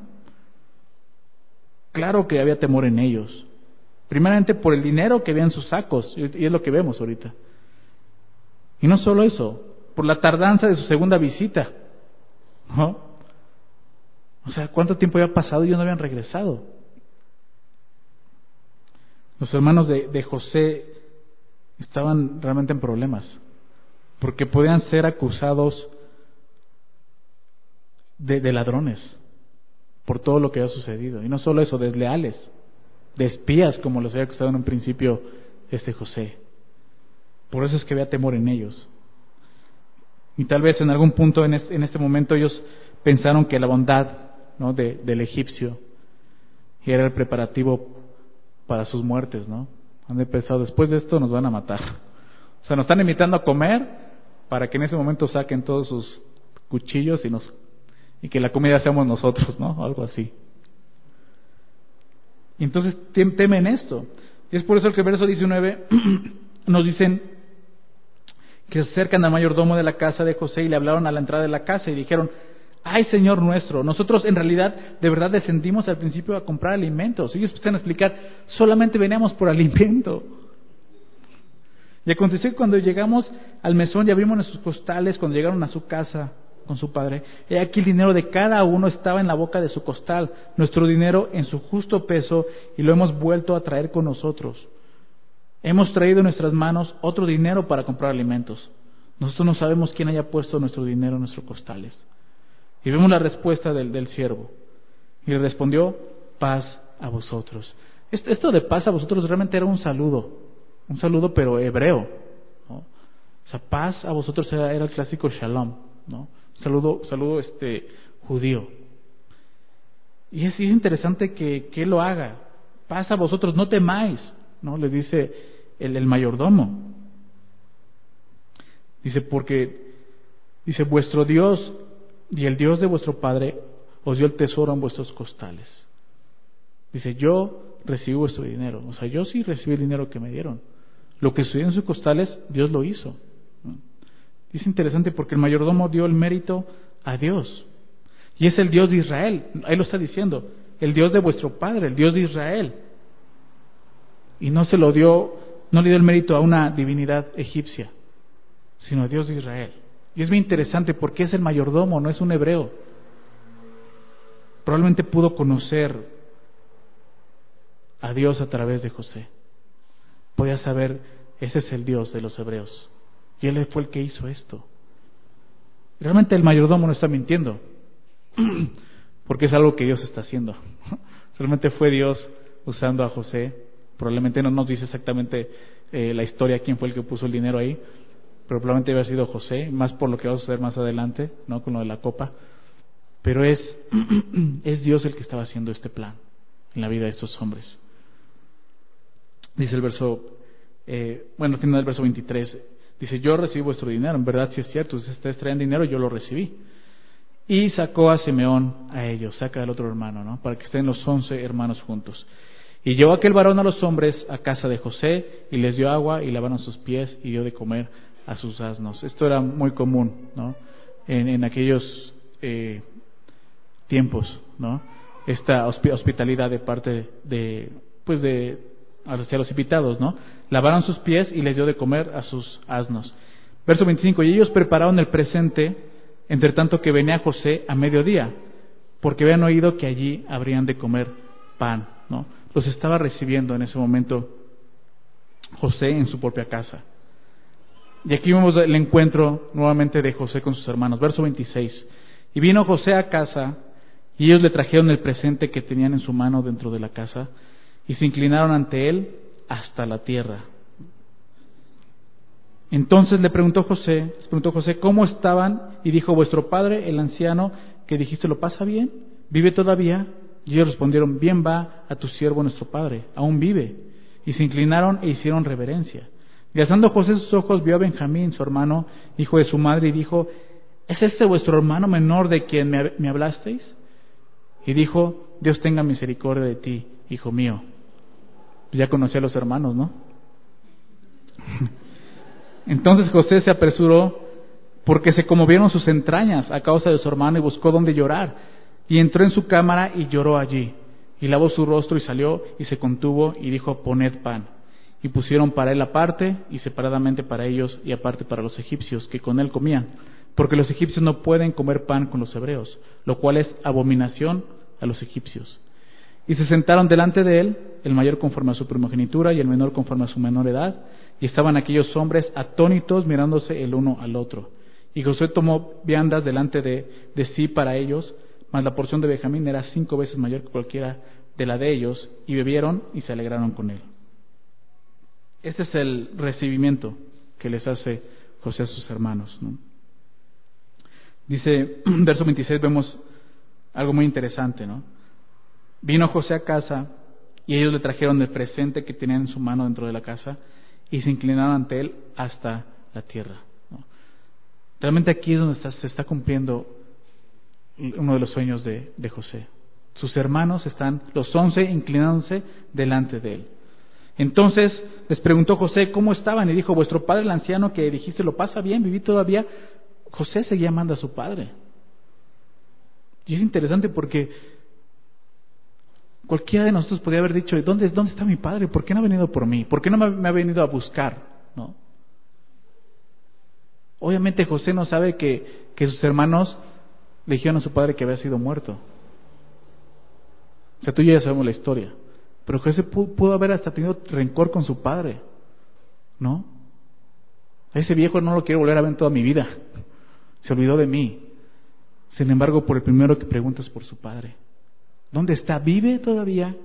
Claro que había temor en ellos. Primeramente por el dinero que había en sus sacos, y es lo que vemos ahorita. Y no solo eso, por la tardanza de su segunda visita, ¿no? O sea, ¿cuánto tiempo había pasado y ellos no habían regresado? Los hermanos de, de José estaban realmente en problemas, porque podían ser acusados de, de ladrones por todo lo que había sucedido. Y no solo eso, desleales, de espías, como los había acusado en un principio este José. Por eso es que había temor en ellos. Y tal vez en algún punto en este, en este momento ellos pensaron que la bondad, ¿no? de, del egipcio era el preparativo para sus muertes, ¿no? Han pensado, después de esto nos van a matar. O sea, nos están invitando a comer para que en ese momento saquen todos sus cuchillos y nos y que la comida seamos nosotros, ¿no? Algo así. Y entonces temen esto. Y es por eso que el verso diecinueve nos dicen que se acercan al mayordomo de la casa de José y le hablaron a la entrada de la casa y dijeron: ay, Señor nuestro, nosotros en realidad de verdad descendimos al principio a comprar alimentos. Y ellos empiezan a explicar: solamente veníamos por alimento. Y aconteció que cuando llegamos al mesón y abrimos nuestros costales, cuando llegaron a su casa con su padre, he aquí el dinero de cada uno estaba en la boca de su costal, nuestro dinero en su justo peso, y lo hemos vuelto a traer con nosotros. Hemos traído en nuestras manos otro dinero para comprar alimentos. Nosotros no sabemos quién haya puesto nuestro dinero en nuestros costales. Y vemos la respuesta del, del siervo. Y le respondió: paz a vosotros. Esto, esto de paz a vosotros realmente era un saludo. Un saludo pero hebreo, ¿no? O sea, paz a vosotros era, era el clásico shalom, ¿no? Saludo, saludo este judío. Y es, es interesante que, que él lo haga. Paz a vosotros, no temáis, ¿no? Le dice el, el mayordomo. Dice, porque, dice, vuestro Dios y el Dios de vuestro Padre os dio el tesoro en vuestros costales. Dice, yo recibí vuestro dinero. O sea, yo sí recibí el dinero que me dieron. Lo que sucedió en sus costales, Dios lo hizo. Es interesante porque el mayordomo dio el mérito a Dios. Y es el Dios de Israel. Ahí lo está diciendo. El Dios de vuestro Padre, el Dios de Israel. Y no se lo dio, no le dio el mérito a una divinidad egipcia, sino a Dios de Israel. Y es muy interesante porque es el mayordomo, no es un hebreo. Probablemente pudo conocer a Dios a través de José. Podía saber, ese es el Dios de los hebreos. Y él fue el que hizo esto. Realmente el mayordomo no está mintiendo, porque es algo que Dios está haciendo. Realmente fue Dios usando a José. Probablemente no nos dice exactamente eh, la historia, quién fue el que puso el dinero ahí, pero probablemente había sido José, más por lo que va a suceder más adelante, ¿no? Con lo de la copa. Pero es, es Dios el que estaba haciendo este plan en la vida de estos hombres. Dice el verso, eh, bueno, tiene el verso veintitrés, dice, yo recibí vuestro dinero, en verdad sí es cierto, si ustedes traen dinero, yo lo recibí. Y sacó a Simeón a ellos, saca al otro hermano, ¿no? Para que estén los once hermanos juntos. Y llevó aquel varón a los hombres a casa de José, y les dio agua, y lavaron sus pies, y dio de comer a sus asnos. Esto era muy común, ¿no? En, en aquellos, eh, tiempos, ¿no? Esta hospitalidad de parte de, de pues de hacia los invitados, ¿no? Lavaron sus pies y les dio de comer a sus asnos. Verso veinticinco, y ellos prepararon el presente, entre tanto que venía José a mediodía, porque habían oído que allí habrían de comer pan, ¿no? Los estaba recibiendo en ese momento José en su propia casa. Y aquí vemos el encuentro nuevamente de José con sus hermanos. Verso veintiséis, y vino José a casa, y ellos le trajeron el presente que tenían en su mano dentro de la casa, y se inclinaron ante él hasta la tierra. Entonces le preguntó José, les preguntó José, ¿cómo estaban? Y dijo, vuestro padre, el anciano, que dijiste, ¿lo pasa bien? ¿Vive todavía? Y ellos respondieron, bien va a tu siervo nuestro padre, aún vive. Y se inclinaron e hicieron reverencia. Y alzando José sus ojos, vio a Benjamín, su hermano, hijo de su madre, y dijo, ¿es este vuestro hermano menor de quien me, me hablasteis? Y dijo, Dios tenga misericordia de ti, hijo mío. Ya conocía a los hermanos, ¿no? Entonces José se apresuró porque se conmovieron sus entrañas a causa de su hermano y buscó dónde llorar. Y entró en su cámara y lloró allí. Y lavó su rostro y salió y se contuvo y dijo, poned pan. Y pusieron para él aparte y separadamente para ellos y aparte para los egipcios que con él comían. Porque los egipcios no pueden comer pan con los hebreos, lo cual es abominación a los egipcios. Y se sentaron delante de él, el mayor conforme a su primogenitura y el menor conforme a su menor edad, y estaban aquellos hombres atónitos mirándose el uno al otro. Y José tomó viandas delante de, de sí para ellos, mas la porción de Benjamín era cinco veces mayor que cualquiera de la de ellos, y bebieron y se alegraron con él. Este es el recibimiento que les hace José a sus hermanos, ¿no? Dice, verso veintiséis, vemos algo muy interesante, ¿no? Vino José a casa y ellos le trajeron el presente que tenían en su mano dentro de la casa y se inclinaron ante él hasta la tierra, ¿no? Realmente aquí es donde está, se está cumpliendo uno de los sueños de, de José. Sus hermanos están, los once, inclinándose delante de él. Entonces les preguntó José cómo estaban y dijo, vuestro padre el anciano que dijiste, ¿lo pasa bien? ¿Viví todavía? José seguía amando a su padre. Y es interesante porque cualquiera de nosotros podría haber dicho, ¿dónde, ¿dónde está mi padre? ¿Por qué no ha venido por mí? ¿Por qué no me ha, me ha venido a buscar? ¿No? Obviamente José no sabe que, que sus hermanos le dijeron a su padre que había sido muerto. O sea, tú y yo ya sabemos la historia. Pero José pudo, pudo haber hasta tenido rencor con su padre, ¿no? A ese viejo no lo quiero volver a ver en toda mi vida. Se olvidó de mí. Sin embargo, por el primero que preguntas por su padre. ¿Dónde está? ¿Vive todavía?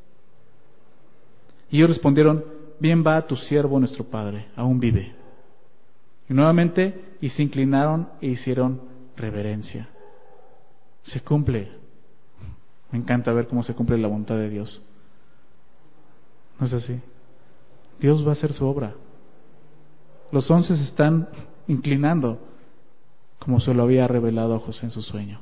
Y ellos respondieron, bien va tu siervo nuestro padre, aún vive. Y nuevamente, y se inclinaron e hicieron reverencia. Se cumple. Me encanta ver cómo se cumple la voluntad de Dios. ¿No es así? Dios va a hacer su obra. Los once se están inclinando como se lo había revelado a José en su sueño.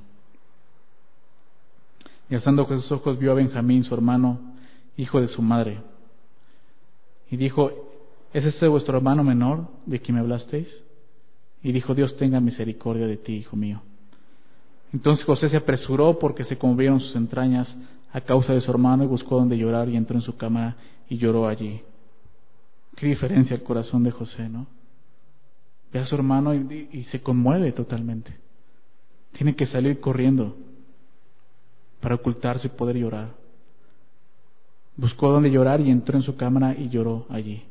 Y alzando sus ojos vio a Benjamín, su hermano, hijo de su madre. Y dijo, ¿es este vuestro hermano menor de quien me hablasteis? Y dijo, Dios tenga misericordia de ti, hijo mío. Entonces José se apresuró porque se conmovieron sus entrañas a causa de su hermano y buscó donde llorar y entró en su cámara y lloró allí. Qué diferencia el corazón de José, ¿no? Ve a su hermano y, y se conmueve totalmente. Tiene que salir corriendo para ocultarse y poder llorar. Buscó donde llorar y entró en su cámara y lloró allí.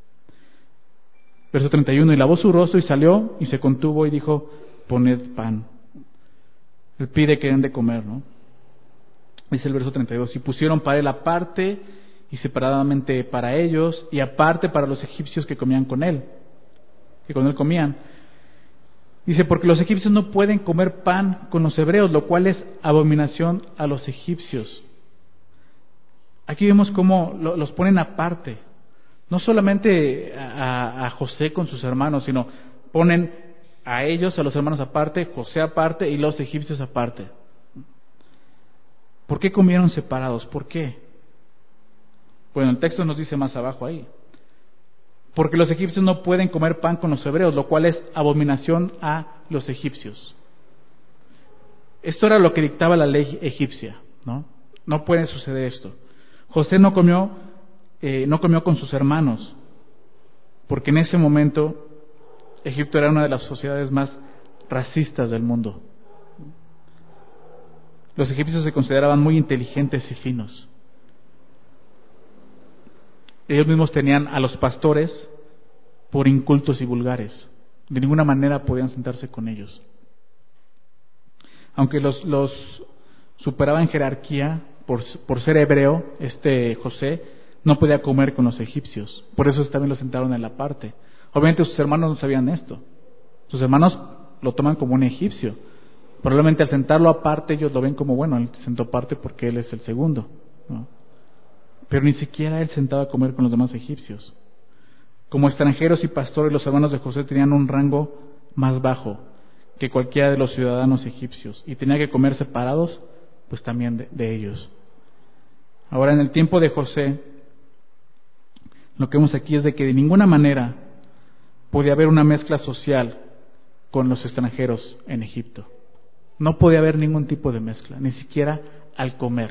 Verso treinta y uno, y lavó su rostro y salió y se contuvo y dijo, poned pan. Él pide que den de comer, ¿no? Dice el verso treinta y dos, y pusieron para él aparte y separadamente para ellos y aparte para los egipcios que comían con él, que con él comían. Dice, porque los egipcios no pueden comer pan con los hebreos, lo cual es abominación a los egipcios. Aquí vemos cómo lo, los ponen aparte. No solamente a, a José con sus hermanos, sino ponen a ellos, a los hermanos aparte, José aparte y los egipcios aparte. ¿Por qué comieron separados? ¿Por qué? Bueno, el texto nos dice más abajo ahí. Porque los egipcios no pueden comer pan con los hebreos, lo cual es abominación a los egipcios. Esto era lo que dictaba la ley egipcia, ¿no? No puede suceder esto. José no comió, eh, no comió con sus hermanos, porque en ese momento Egipto era una de las sociedades más racistas del mundo. Los egipcios se consideraban muy inteligentes y finos. Ellos mismos tenían a los pastores por incultos y vulgares. De ninguna manera podían sentarse con ellos. Aunque los, los superaba en jerarquía por, por ser hebreo, este José no podía comer con los egipcios. Por eso también lo sentaron en la parte. Obviamente sus hermanos no sabían esto. Sus hermanos lo toman como un egipcio. Probablemente al sentarlo aparte ellos lo ven como, bueno, él sentó aparte porque él es el segundo, ¿no? Pero ni siquiera él sentaba a comer con los demás egipcios. Como extranjeros y pastores, los hermanos de José tenían un rango más bajo que cualquiera de los ciudadanos egipcios y tenía que comer separados, pues también de, de ellos. Ahora, en el tiempo de José, lo que vemos aquí es de que de ninguna manera podía haber una mezcla social con los extranjeros en Egipto. No podía haber ningún tipo de mezcla, ni siquiera al comer.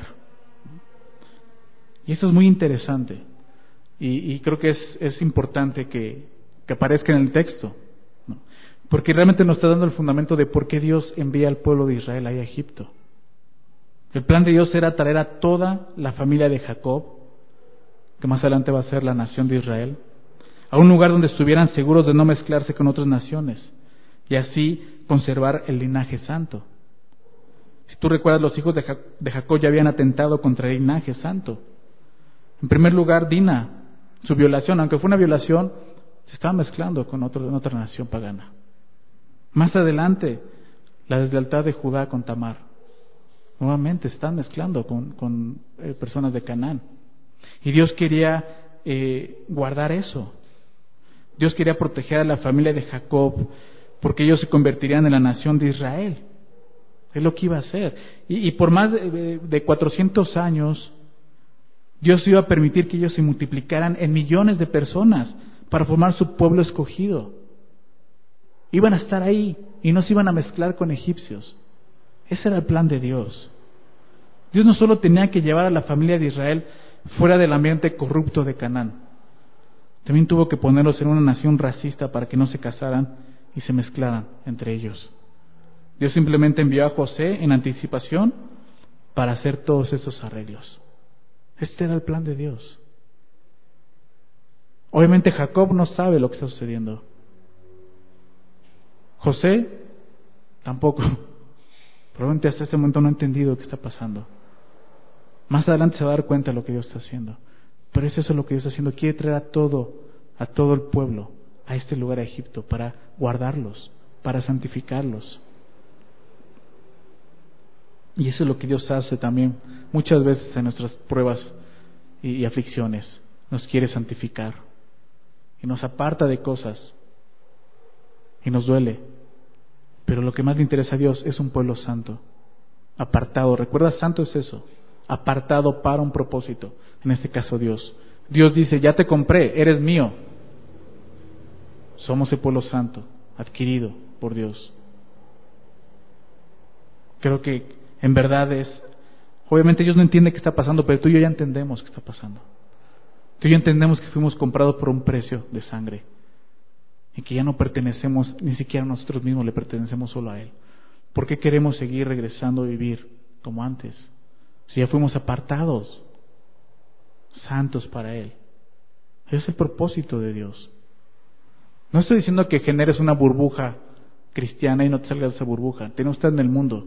Y eso es muy interesante. Y, y creo que es, es importante que, que aparezca en el texto, ¿no? Porque realmente nos está dando el fundamento de por qué Dios envía al pueblo de Israel ahí a Egipto. El plan de Dios era traer a toda la familia de Jacob, que más adelante va a ser la nación de Israel, a un lugar donde estuvieran seguros de no mezclarse con otras naciones y así conservar el linaje santo. Si tú recuerdas, los hijos de, Ja- de Jacob ya habían atentado contra el linaje santo. En primer lugar, Dina, su violación, aunque fue una violación, se estaba mezclando con otro, en otra nación pagana. Más adelante, la deslealtad de Judá con Tamar. Nuevamente están mezclando con, con eh, personas de Canaán. Y Dios quería eh, guardar eso. Dios quería proteger a la familia de Jacob porque ellos se convertirían en la nación de Israel. Es lo que iba a hacer. Y, y por más de, de cuatrocientos años, Dios iba a permitir que ellos se multiplicaran en millones de personas para formar su pueblo escogido. Iban a estar ahí y no se iban a mezclar con egipcios. Ese era el plan de Dios. Dios no solo tenía que llevar a la familia de Israel fuera del ambiente corrupto de Canaán, también tuvo que ponerlos en una nación racista para que no se casaran y se mezclaran entre ellos. Dios simplemente envió a José en anticipación para hacer todos esos arreglos. Este era el plan de Dios. Obviamente Jacob no sabe lo que está sucediendo. José tampoco. Probablemente hasta este momento no ha entendido qué está pasando. Más adelante se va a dar cuenta de lo que Dios está haciendo. Pero es eso lo que Dios está haciendo. Quiere traer a todo, a todo el pueblo a este lugar, a Egipto, para guardarlos, para santificarlos. Y eso es lo que Dios hace también muchas veces en nuestras pruebas y, y aflicciones. Nos quiere santificar y nos aparta de cosas y nos duele. Pero lo que más le interesa a Dios es un pueblo santo, apartado. Recuerda, santo es eso, apartado para un propósito. En este caso Dios. Dios dice, ya te compré, eres mío. Somos el pueblo santo, adquirido por Dios. Creo que en verdad es, obviamente Dios no entiende qué está pasando, pero tú y yo ya entendemos qué está pasando. Tú y yo entendemos que fuimos comprados por un precio de sangre y que ya no pertenecemos ni siquiera a nosotros mismos, le pertenecemos solo a Él. ¿Por qué queremos seguir regresando a vivir como antes? Si ya fuimos apartados, santos para Él. Ese es el propósito de Dios. No estoy diciendo que generes una burbuja cristiana y no te salgas de esa burbuja. Tenemos que estar en el mundo,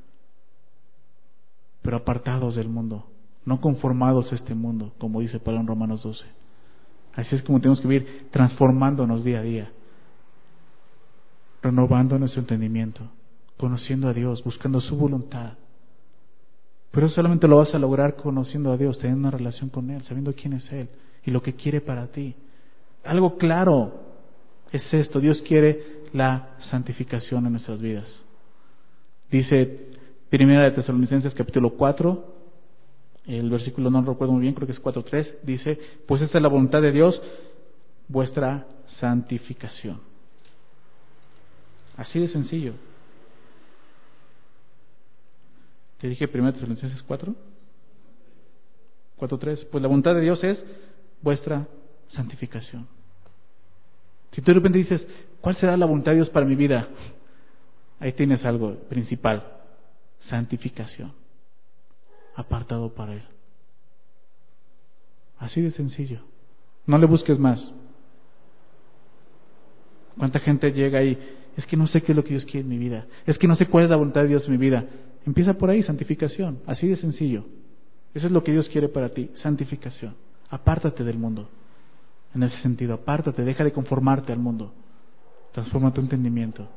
pero apartados del mundo, no conformados a este mundo, como dice Pablo en Romanos doce. Así es como tenemos que vivir, transformándonos día a día, renovando nuestro entendimiento, conociendo a Dios, buscando su voluntad. Pero solamente lo vas a lograr conociendo a Dios, teniendo una relación con Él, sabiendo quién es Él y lo que quiere para ti. Algo claro es esto: Dios quiere la santificación en nuestras vidas. Dice Primera de Tesalonicenses capítulo cuatro, el versículo no lo recuerdo muy bien, creo que es cuatro tres, dice, pues esta es la voluntad de Dios, vuestra santificación. Así de sencillo. Te dije primero Tesalonicenses cuatro, cuatro tres. Pues la voluntad de Dios es vuestra santificación. Si tú de repente dices, ¿cuál será la voluntad de Dios para mi vida? Ahí tienes algo principal: santificación, apartado para Él. Así de sencillo. No le busques más. ¿Cuánta gente llega ahí? Es que no sé qué es lo que Dios quiere en mi vida. Es que no sé cuál es la voluntad de Dios en mi vida. Empieza por ahí, santificación. Así de sencillo. Eso es lo que Dios quiere para ti, santificación. Apártate del mundo. En ese sentido, apártate, deja de conformarte al mundo. Transforma tu entendimiento.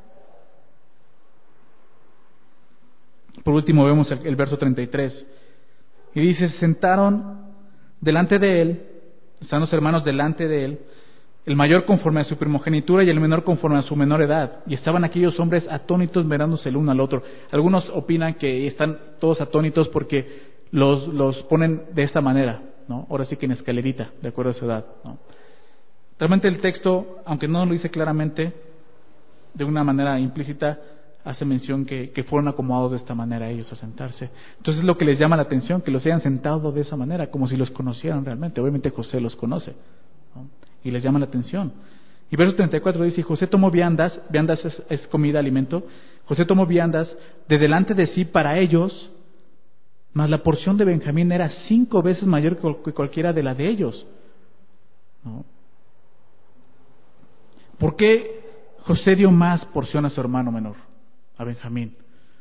Por último vemos el, el verso treinta y tres. Y dice, se sentaron delante de él, están los hermanos delante de él, el mayor conforme a su primogenitura y el menor conforme a su menor edad. Y estaban aquellos hombres atónitos mirándose el uno al otro. Algunos opinan que están todos atónitos porque los, los ponen de esta manera, ¿no? Ahora sí que en escalerita, de acuerdo a su edad, ¿no? Realmente el texto, aunque no lo dice claramente, de una manera implícita, hace mención que, que fueron acomodados de esta manera ellos a sentarse. Entonces es lo que les llama la atención, que los hayan sentado de esa manera, como si los conocieran realmente. Obviamente José los conoce, ¿no? Y les llama la atención. Y verso treinta y cuatro dice, José tomó viandas, viandas es, es comida, alimento. José tomó viandas de delante de sí para ellos, mas la porción de Benjamín era cinco veces mayor que cualquiera de la de ellos, ¿no? ¿Por qué José dio más porción a su hermano menor, a Benjamín?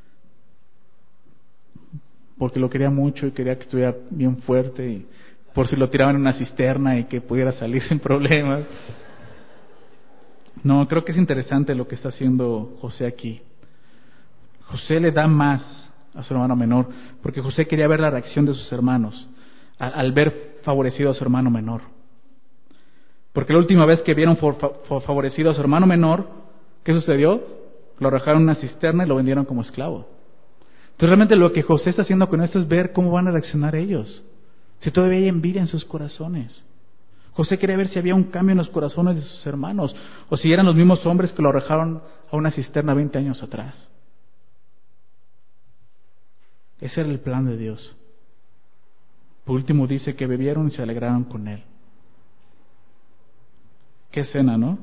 Porque lo quería mucho y quería que estuviera bien fuerte, y por si lo tiraban en una cisterna y que pudiera salir sin problemas. No, creo que es interesante lo que está haciendo José aquí. José le da más a su hermano menor, porque José quería ver la reacción de sus hermanos al ver favorecido a su hermano menor. Porque la última vez que vieron favorecido a su hermano menor, ¿qué sucedió? Lo arrojaron en una cisterna y lo vendieron como esclavo. Entonces realmente lo que José está haciendo con esto es ver cómo van a reaccionar ellos, si todavía hay envidia en sus corazones. José quería ver si había un cambio en los corazones de sus hermanos, o si eran los mismos hombres que lo arrojaron a una cisterna veinte años atrás. Ese era el plan de Dios. Por último dice que bebieron y se alegraron con él. Qué escena, ¿no?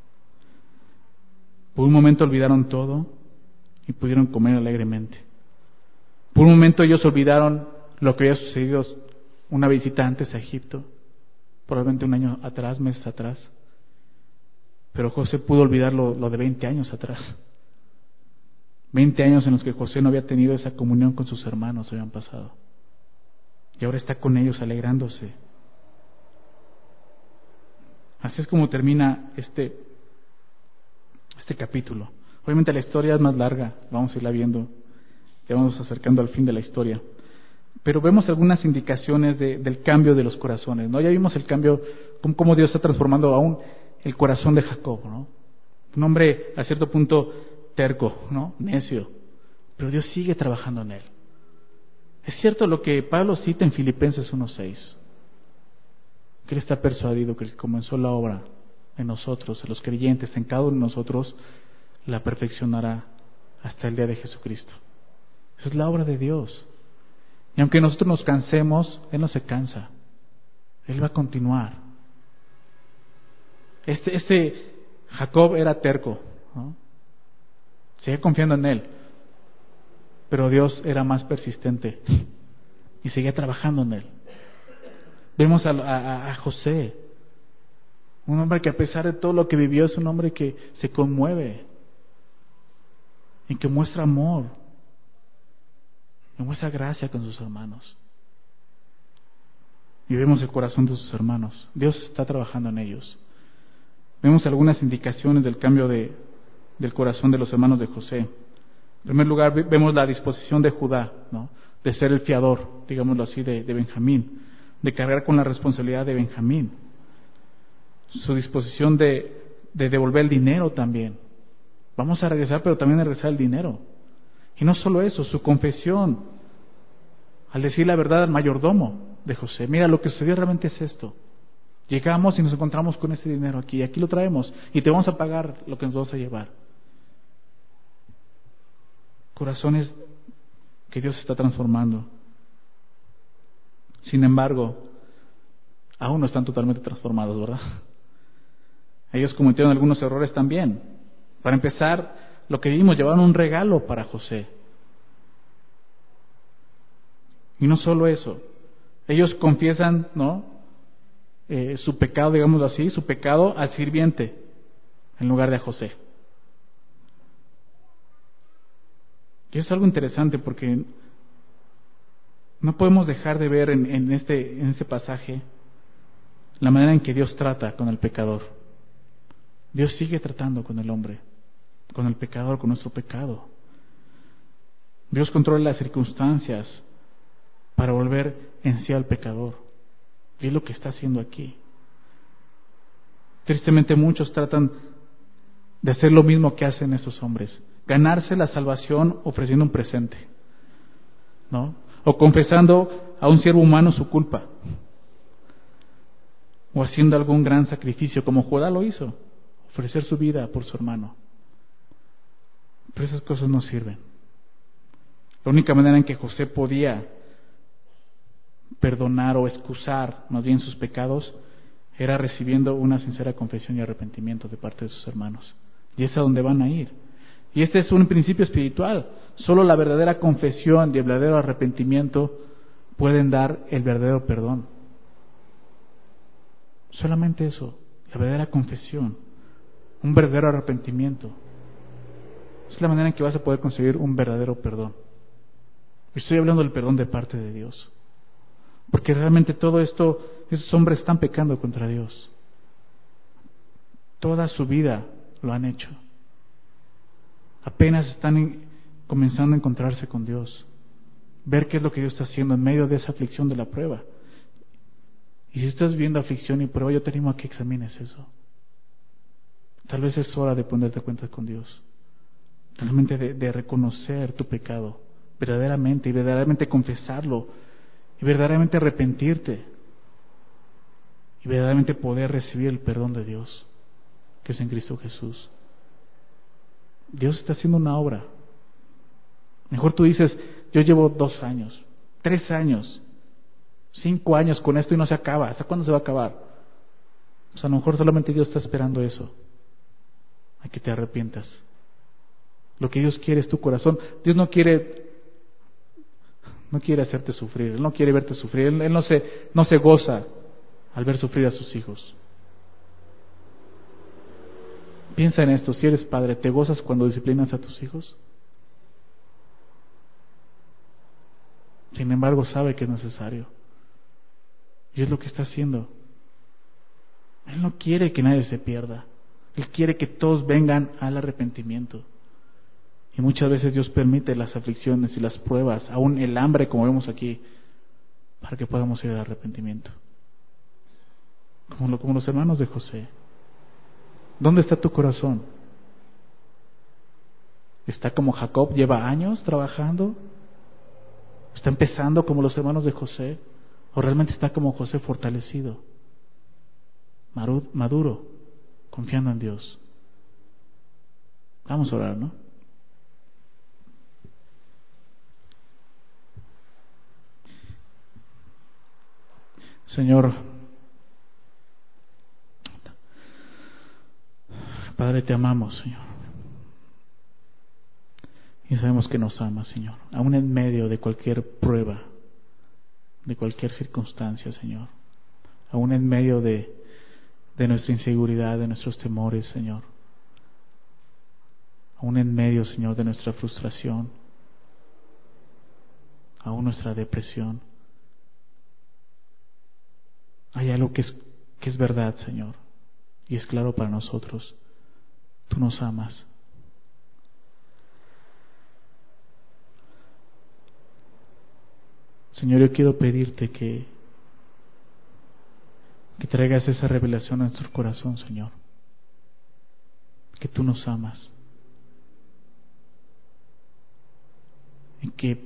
Por un momento olvidaron todo y pudieron comer alegremente. Por un momento ellos olvidaron lo que había sucedido una visita antes a Egipto, probablemente un año atrás, meses atrás. Pero José pudo olvidar lo, lo de veinte años atrás. veinte años en los que José no había tenido esa comunión con sus hermanos, habían pasado. Y ahora está con ellos alegrándose. Así es como termina este, este capítulo. Obviamente la historia es más larga, vamos a irla viendo, ya vamos acercando al fin de la historia. Pero vemos algunas indicaciones de, del cambio de los corazones, ¿no? Ya vimos el cambio, cómo, cómo Dios está transformando aún el corazón de Jacob, ¿no? Un hombre a cierto punto terco, ¿no? Necio, pero Dios sigue trabajando en él. Es cierto lo que Pablo cita en Filipenses uno seis, que él está persuadido que el que comenzó la obra en nosotros, en los creyentes, en cada uno de nosotros, la perfeccionará hasta el día de Jesucristo. Esa es la obra de Dios. Y aunque nosotros nos cansemos, Él no se cansa. Él va a continuar. Este, este Jacob era terco, ¿no? Seguía confiando en Él, pero Dios era más persistente y seguía trabajando en Él. Vemos a, a, a José, un hombre que a pesar de todo lo que vivió es un hombre que se conmueve y que muestra amor, que muestra gracia con sus hermanos. Y vemos el corazón de sus hermanos. Dios está trabajando en ellos. Vemos algunas indicaciones del cambio de, del corazón de los hermanos de José. En primer lugar, vemos la disposición de Judá, ¿no? De ser el fiador, digámoslo así, de, de Benjamín, de cargar con la responsabilidad de Benjamín. Su disposición de, de devolver el dinero también. Vamos a regresar, pero también a regresar el dinero. Y no solo eso, su confesión, al decir la verdad al mayordomo de José: mira, lo que sucedió realmente es esto. Llegamos y nos encontramos con este dinero aquí, y aquí lo traemos, y te vamos a pagar lo que nos vamos a llevar. Corazones que Dios está transformando. Sin embargo, aún no están totalmente transformados, ¿verdad? Ellos cometieron algunos errores también. Para empezar, lo que vimos, llevaron un regalo para José. Y no solo eso, ellos confiesan, ¿no? Eh, su pecado, digámoslo así, su pecado al sirviente en lugar de a José. Y es algo interesante porque no podemos dejar de ver en, en este en este pasaje la manera en que Dios trata con el pecador. Dios sigue tratando con el hombre, con el pecador, con nuestro pecado. Dios controla las circunstancias para volver en sí al pecador. Y es lo que está haciendo aquí. Tristemente muchos tratan de hacer lo mismo que hacen estos hombres, ganarse la salvación ofreciendo un presente, ¿no? O confesando a un siervo humano su culpa, o haciendo algún gran sacrificio, como Judá lo hizo, ofrecer su vida por su hermano. Pero esas cosas no sirven. La única manera en que José podía perdonar o excusar más bien sus pecados era recibiendo una sincera confesión y arrepentimiento de parte de sus hermanos. Y es a donde van a ir. Y este es un principio espiritual. Solo la verdadera confesión y el verdadero arrepentimiento pueden dar el verdadero perdón. Solamente eso, la verdadera confesión, un verdadero arrepentimiento. Es la manera en que vas a poder conseguir un verdadero perdón. Estoy hablando del perdón de parte de Dios. Porque realmente todo esto, esos hombres están pecando contra Dios. Toda su vida lo han hecho. Apenas están en, comenzando a encontrarse con Dios. Ver qué es lo que Dios está haciendo en medio de esa aflicción de la prueba. Y si estás viendo aflicción y prueba, yo te animo a que examines eso. Tal vez es hora de ponerte cuenta con Dios. Realmente de, de reconocer tu pecado, verdaderamente, y verdaderamente confesarlo, y verdaderamente arrepentirte, y verdaderamente poder recibir el perdón de Dios, que es en Cristo Jesús. Dios está haciendo una obra. Mejor tú dices, yo llevo dos años, tres años, cinco años con esto y no se acaba. ¿Hasta cuándo se va a acabar? O sea, a lo mejor solamente Dios está esperando eso, a que te arrepientas. Lo que Dios quiere es tu corazón. Dios no quiere, no quiere hacerte sufrir. Él no quiere verte sufrir. Él, él no se, no se goza al ver sufrir a sus hijos. Piensa en esto, si eres padre, ¿te gozas cuando disciplinas a tus hijos? Sin embargo, sabe que es necesario. Y es lo que está haciendo. Él no quiere que nadie se pierda. Él quiere que todos vengan al arrepentimiento. Y muchas veces Dios permite las aflicciones y las pruebas, aún el hambre, como vemos aquí, para que podamos ir al arrepentimiento. Como, lo, como los hermanos de José. ¿Dónde está tu corazón? ¿Está como Jacob, lleva años trabajando? ¿Está empezando como los hermanos de José? ¿O realmente está como José, fortalecido, maduro, confiando en Dios? Vamos a orar, ¿no? Señor, Padre, te amamos, Señor. Y sabemos que nos amas, Señor, aún en medio de cualquier prueba, de cualquier circunstancia, Señor, aún en medio de, de nuestra inseguridad, de nuestros temores, Señor, aún en medio, Señor, de nuestra frustración, aún nuestra depresión. Hay algo que es, que es verdad, Señor, y es claro para nosotros. Tú nos amas. Señor, yo quiero pedirte que, que traigas esa revelación a nuestro corazón, Señor, que tú nos amas y que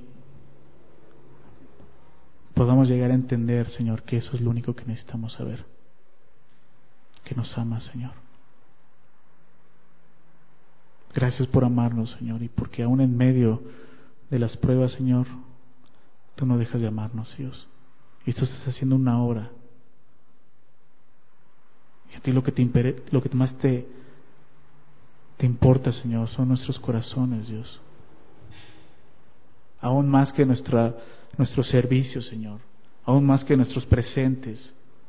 podamos llegar a entender, Señor, que eso es lo único que necesitamos saber, que nos amas, Señor. Gracias por amarnos, Señor, y porque aún en medio de las pruebas, Señor, tú no dejas de amarnos, Dios. Y tú estás haciendo una obra. Y a ti lo que te impere, lo que más te, te importa, Señor, son nuestros corazones, Dios. Aún más que nuestra, nuestro servicio, Señor. Aún más que nuestros presentes.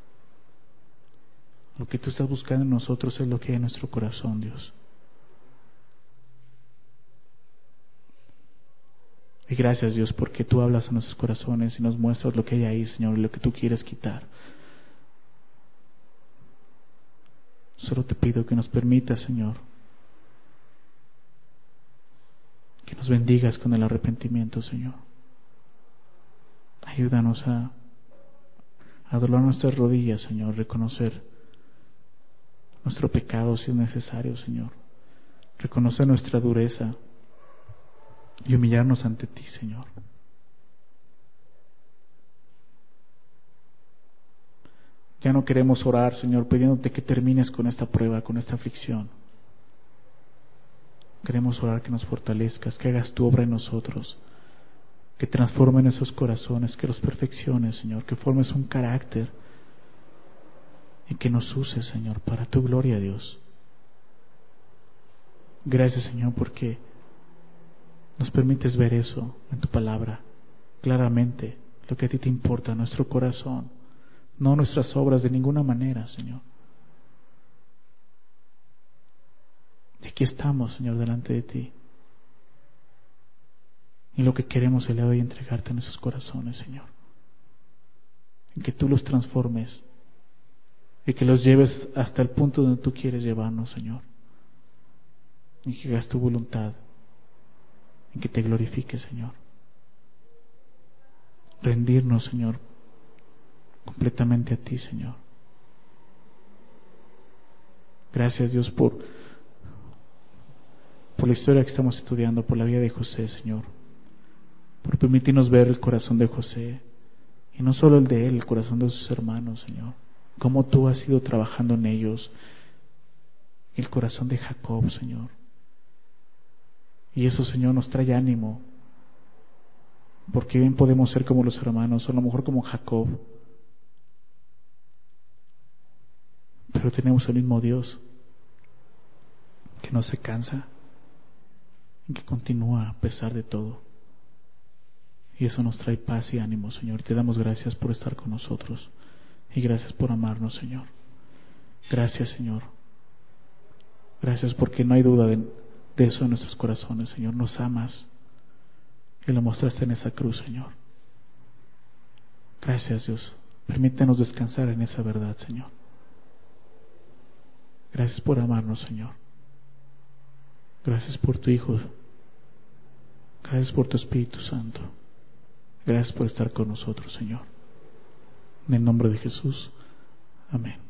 Lo que tú estás buscando en nosotros es lo que hay en nuestro corazón, Dios. Y gracias, Dios, porque tú hablas a nuestros corazones y nos muestras lo que hay ahí, Señor, y lo que tú quieres quitar. Solo te pido que nos permitas, Señor, que nos bendigas con el arrepentimiento, Señor. Ayúdanos a, a doblar nuestras rodillas, Señor, reconocer nuestro pecado si es necesario, Señor. Reconocer nuestra dureza y humillarnos ante ti, Señor. Ya no queremos orar, Señor, pidiéndote que termines con esta prueba, con esta aflicción. Queremos orar que nos fortalezcas, que hagas tu obra en nosotros, que transformen esos corazones, que los perfecciones, Señor, que formes un carácter y que nos uses, Señor, para tu gloria, Dios. Gracias, Señor, porque nos permites ver eso en tu palabra, claramente, lo que a ti te importa, nuestro corazón, no nuestras obras de ninguna manera, Señor. Y aquí estamos, Señor, delante de ti. Y lo que queremos el día de hoy es entregarte en esos corazones, Señor. En que tú los transformes y que los lleves hasta el punto donde tú quieres llevarnos, Señor. Y que hagas tu voluntad. En que te glorifiques, Señor. Rendirnos, Señor, completamente a ti, Señor. Gracias, Dios, por, por la historia que estamos estudiando, por la vida de José, Señor. Por permitirnos ver el corazón de José. Y no solo el de él, el corazón de sus hermanos, Señor. Cómo tú has ido trabajando en ellos. El corazón de Jacob, Señor. Y eso, Señor, nos trae ánimo. Porque bien podemos ser como los hermanos, o a lo mejor como Jacob. Pero tenemos el mismo Dios, que no se cansa y que continúa a pesar de todo. Y eso nos trae paz y ánimo, Señor. Y te damos gracias por estar con nosotros. Y gracias por amarnos, Señor. Gracias, Señor. Gracias porque no hay duda de, de eso en nuestros corazones, Señor. Nos amas y lo mostraste en esa cruz, Señor. Gracias, Dios. Permítenos descansar en esa verdad, Señor. Gracias por amarnos, Señor. Gracias por tu Hijo. Gracias por tu Espíritu Santo. Gracias por estar con nosotros, Señor. En el nombre de Jesús. Amén.